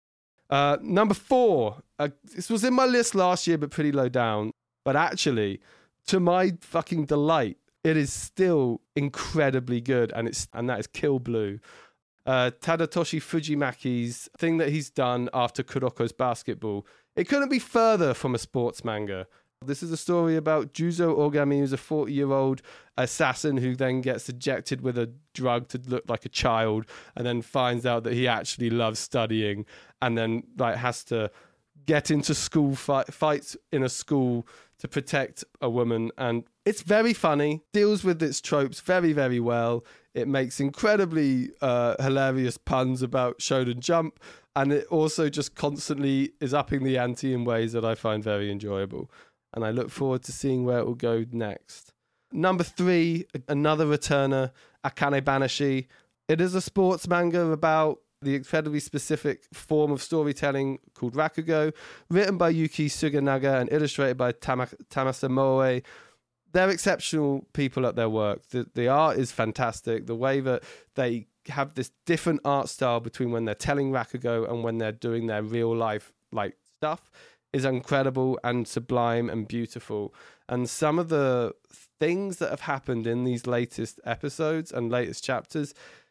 Uh, number four. Uh, this was in my list last year, but pretty low down. But actually, to my fucking delight, it is still incredibly good, and it's and that is Kill Blue. Uh, Tadatoshi Fujimaki's thing that he's done after Kuroko's Basketball. It couldn't be further from a sports manga. This is a story about Juzo Ogami, who's a forty-year-old assassin who then gets injected with a drug to look like a child, and then finds out that he actually loves studying, and then like has to get into school fight, fights in a school to protect a woman. And it's very funny, deals with its tropes very, very well. It makes incredibly uh, hilarious puns about Shonen Jump, and it also just constantly is upping the ante in ways that I find very enjoyable. And I look forward to seeing where it will go next. Number three, another returner, Akane Banashi. It is a sports manga about the incredibly specific form of storytelling called Rakugo, written by Yuki Suganaga and illustrated by Tama- Tamasa Moe. They're exceptional people at their work. The, the art is fantastic. The way that they have this different art style between when they're telling Rakugo and when they're doing their real life like stuff is incredible and sublime and beautiful. And some of the things that have happened in these latest episodes and latest chapters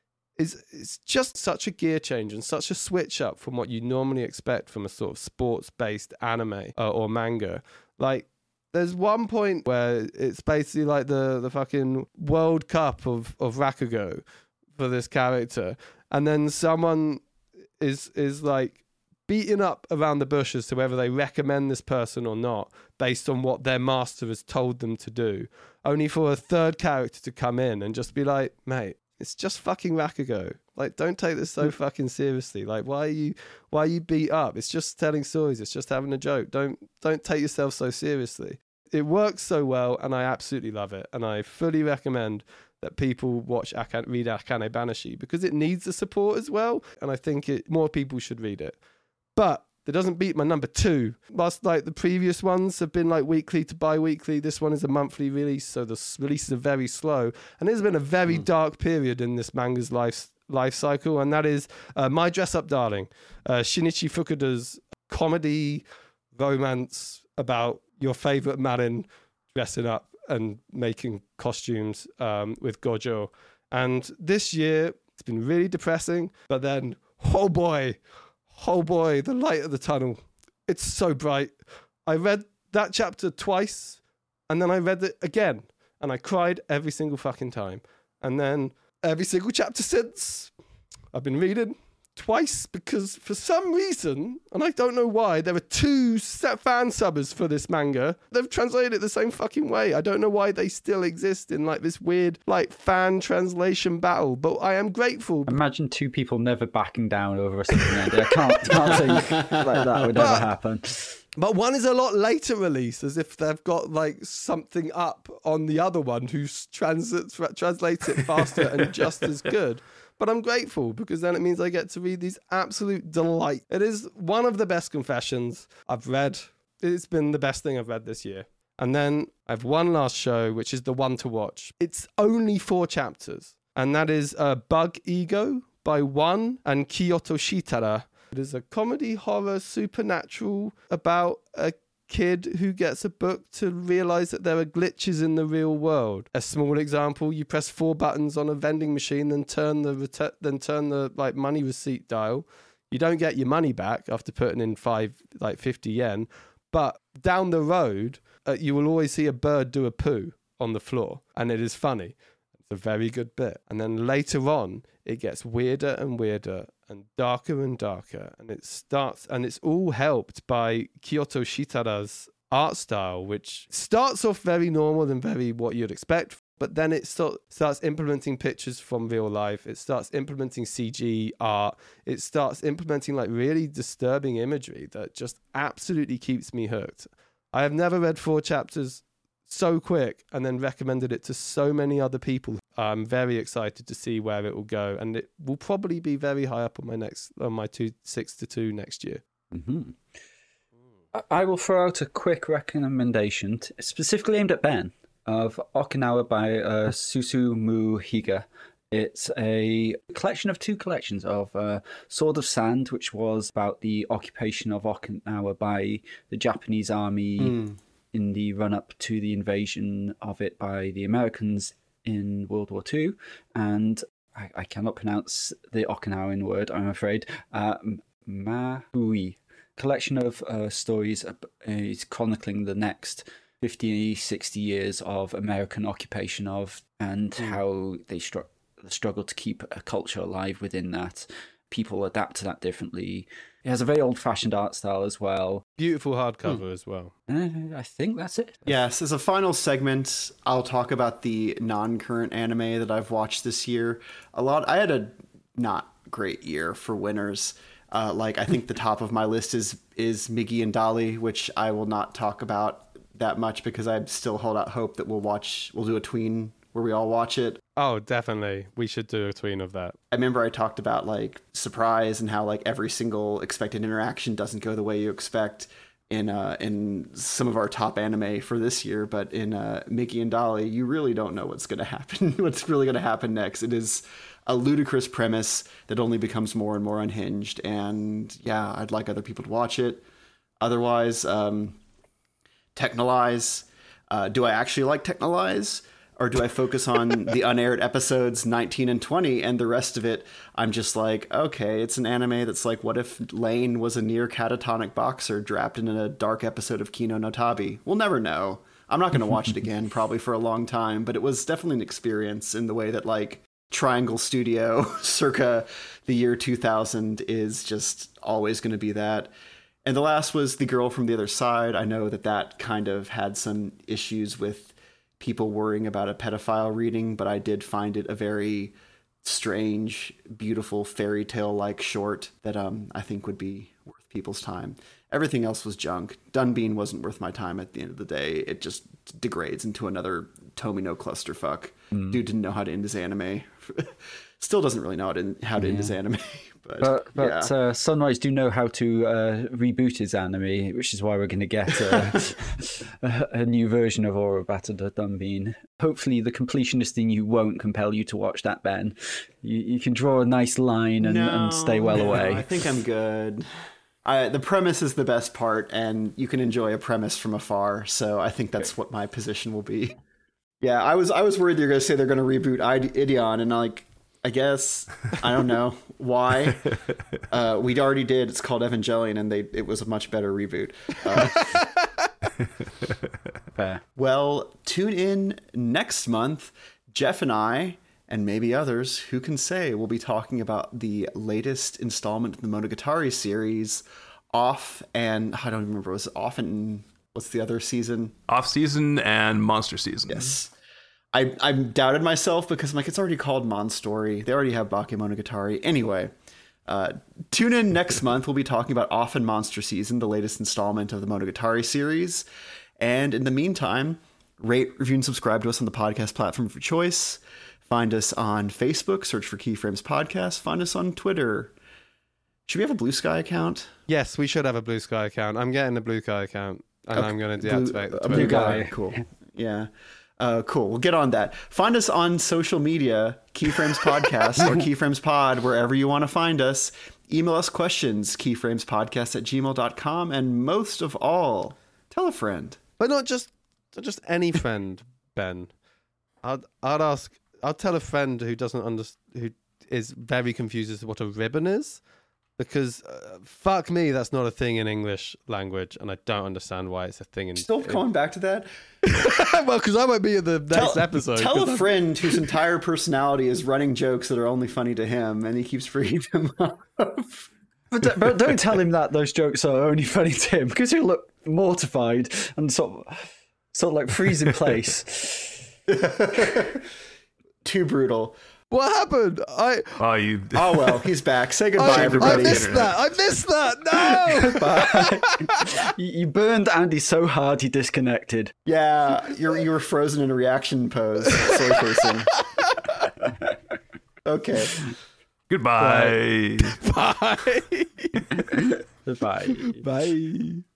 is it's just such a gear change and such a switch up from what you normally expect from a sort of sports-based anime uh, or manga. Like, there's one point where it's basically like the, the fucking World Cup of, of Rakugo for this character. And then someone is is like, beating up around the bush as to whether they recommend this person or not based on what their master has told them to do, only for a third character to come in and just be like, mate, it's just fucking Rakugo. Like, don't take this so fucking seriously. Like, why are you why are you beat up? It's just telling stories. It's just having a joke. Don't don't take yourself so seriously. It works so well, and I absolutely love it. And I fully recommend that people watch Akane, read Akane Banashi, because it needs the support as well. And I think it, more people should read it. But it doesn't beat my number two. Whilst like the previous ones have been like weekly to bi-weekly, this one is a monthly release, so the releases are very slow. And there's been a very mm. dark period in this manga's life life cycle, and that is uh, My Dress Up Darling, uh, Shinichi Fukuda's comedy romance about your favorite Marin dressing up and making costumes um, with Gojo. And this year, it's been really depressing, but then, oh boy, oh boy, the light at the tunnel. It's so bright. I read that chapter twice, and then I read it again, and I cried every single fucking time. And then every single chapter since, I've been reading twice, because for some reason, and I don't know why, there are two set fan subbers for this manga. They've translated it the same fucking way. I don't know why they still exist in like this weird like fan translation battle, but I am grateful. Imagine two people never backing down over something. I can't, can't think like that would ever happen. But one is a lot later release, as if they've got like something up on the other one who trans- translates it faster and just as good. But I'm grateful, because then it means I get to read these absolute delight. It is one of the best confessions I've read. It's been the best thing I've read this year. And then I have one last show, which is the one to watch. It's only four chapters, and that is uh, Bug Ego by One and Kyoto Shitara. It is a comedy, horror, supernatural about a kid who gets a book to realize that there are glitches in the real world. A small example, you press four buttons on a vending machine, then turn the ret- then turn the like money receipt dial. You don't get your money back after putting in five like fifty yen, but down the road uh, you will always see a bird do a poo on the floor, and it is funny. It's a very good bit. And then later on it gets weirder and weirder and darker and darker, and it starts, and it's all helped by Kyoto Shitara's art style, which starts off very normal and very what you'd expect, but then it start, starts implementing pictures from real life. It starts implementing C G art. It starts implementing like really disturbing imagery that just absolutely keeps me hooked. I have never read four chapters so quick and then recommended it to so many other people. I'm very excited to see where it will go, and it will probably be very high up on my next on my two six to two next year. Mm-hmm. I will throw out a quick recommendation, t- specifically aimed at Ben, of Okinawa by uh, Susumu Higa. It's a collection of two collections of uh, Sword of Sand, which was about the occupation of Okinawa by the Japanese army mm. in the run-up to the invasion of it by the Americans in World War Two, and I, I cannot pronounce the Okinawan word, I'm afraid. Uh, Mahui, collection of uh, stories uh, is chronicling the next fifty, sixty years of American occupation of, and mm. how they str- struggle to keep a culture alive within that. People adapt to that differently. It has a very old-fashioned art style as well. Beautiful hardcover mm. as well. Uh, I think that's it. Yes, as a final segment, I'll talk about the non-current anime that I've watched this year. A lot. I had a not great year for winners. Uh, like I think the top of my list is is Miggy and Dolly, which I will not talk about that much because I still hold out hope that we'll watch. We'll do a tween where we all watch it. Oh, definitely. We should do a tween of that. I remember I talked about like surprise and how like every single expected interaction doesn't go the way you expect in uh, in some of our top anime for this year. But in uh, Miggy and Dolly, you really don't know what's going to happen, what's really going to happen next. It is a ludicrous premise that only becomes more and more unhinged. And yeah, I'd like other people to watch it. Otherwise, um, Technolize. Uh, do I actually like Technolize? Or do I focus on the unaired episodes nineteen and twenty, and the rest of it, I'm just like, okay, it's an anime that's like, what if Lane was a near catatonic boxer trapped in a dark episode of Kino no Tabi? We'll never know. I'm not going to watch it again, probably for a long time, but it was definitely an experience in the way that, like, Triangle Studio circa the year two thousand is just always going to be that. And the last was The Girl from the Other Side. I know that that kind of had some issues with people worrying about a pedophile reading, but I did find it a very strange, beautiful fairy tale like short that um I think would be worth people's time. Everything else was junk. Dunbean wasn't worth my time at the end of the day. It just degrades into another Tomino clusterfuck. Mm. Dude didn't know how to end his anime. Still doesn't really know how to, how to yeah. end his anime. But, but, but yeah. uh, Sunrise do know how to uh, reboot his anime, which is why we're going to get uh, a, a new version of Aura Battle Dunbean. Hopefully the completionist in you won't compel you to watch that, Ben. You, you can draw a nice line and, no, and stay well no, away. I think I'm good. I, the premise is the best part, and you can enjoy a premise from afar, so I think that's what my position will be. Yeah, I was I was worried they were going to say they're going to reboot Ideon, and like, I guess, I don't know why. Uh, we already did. It's called Evangelion, and they it was a much better reboot. Uh, Fair. Well, tune in next month. Jeff and I, and maybe others, who can say, we'll be talking about the latest installment of the Monogatari series, Off, and I don't remember, was it Off and what's the other season? Off season and Monster season. Yes. I, I doubted myself because I'm like, it's already called Monstory. They already have Bakemonogatari. Anyway, uh, tune in next month. We'll be talking about Off and Monster Season, the latest installment of the Monogatari series. And in the meantime, rate, review, and subscribe to us on the podcast platform of your choice. Find us on Facebook. Search for Keyframes Podcast. Find us on Twitter. Should we have a Blue Sky account? Yes, we should have a Blue Sky account. I'm getting a Blue Sky account, and okay. I'm going to deactivate Blue, the a Blue Guy. Cool. Yeah. Uh, cool. We'll get on that. Find us on social media, Keyframes Podcast or Keyframes Pod, wherever you want to find us. Email us questions, keyframespodcast at gmail dot com. And most of all, Tell a friend. But not just not just any friend, Ben. I'd I'd ask. I'll tell a friend who doesn't understand, who is very confused as to what a ribbon is, because uh, fuck me, that's not a thing in English language, and I don't understand why it's a thing in. Still going back to that. Well, because I won't be in the next Tell, episode. tell 'cause a I'm- friend whose entire personality is running jokes that are only funny to him, and he keeps bringing them up. But, d- but don't tell him that those jokes are only funny to him, because he'll look mortified and sort of, sort of like freeze in place. Too brutal. What happened? I Oh, you. Oh well, he's back. Say goodbye, I, I everybody. missed that. I missed that. No. You you burned Andy so hard he disconnected. Yeah, you're you were frozen in a reaction pose, soy facing. Okay. Goodbye. Bye. Goodbye. Bye.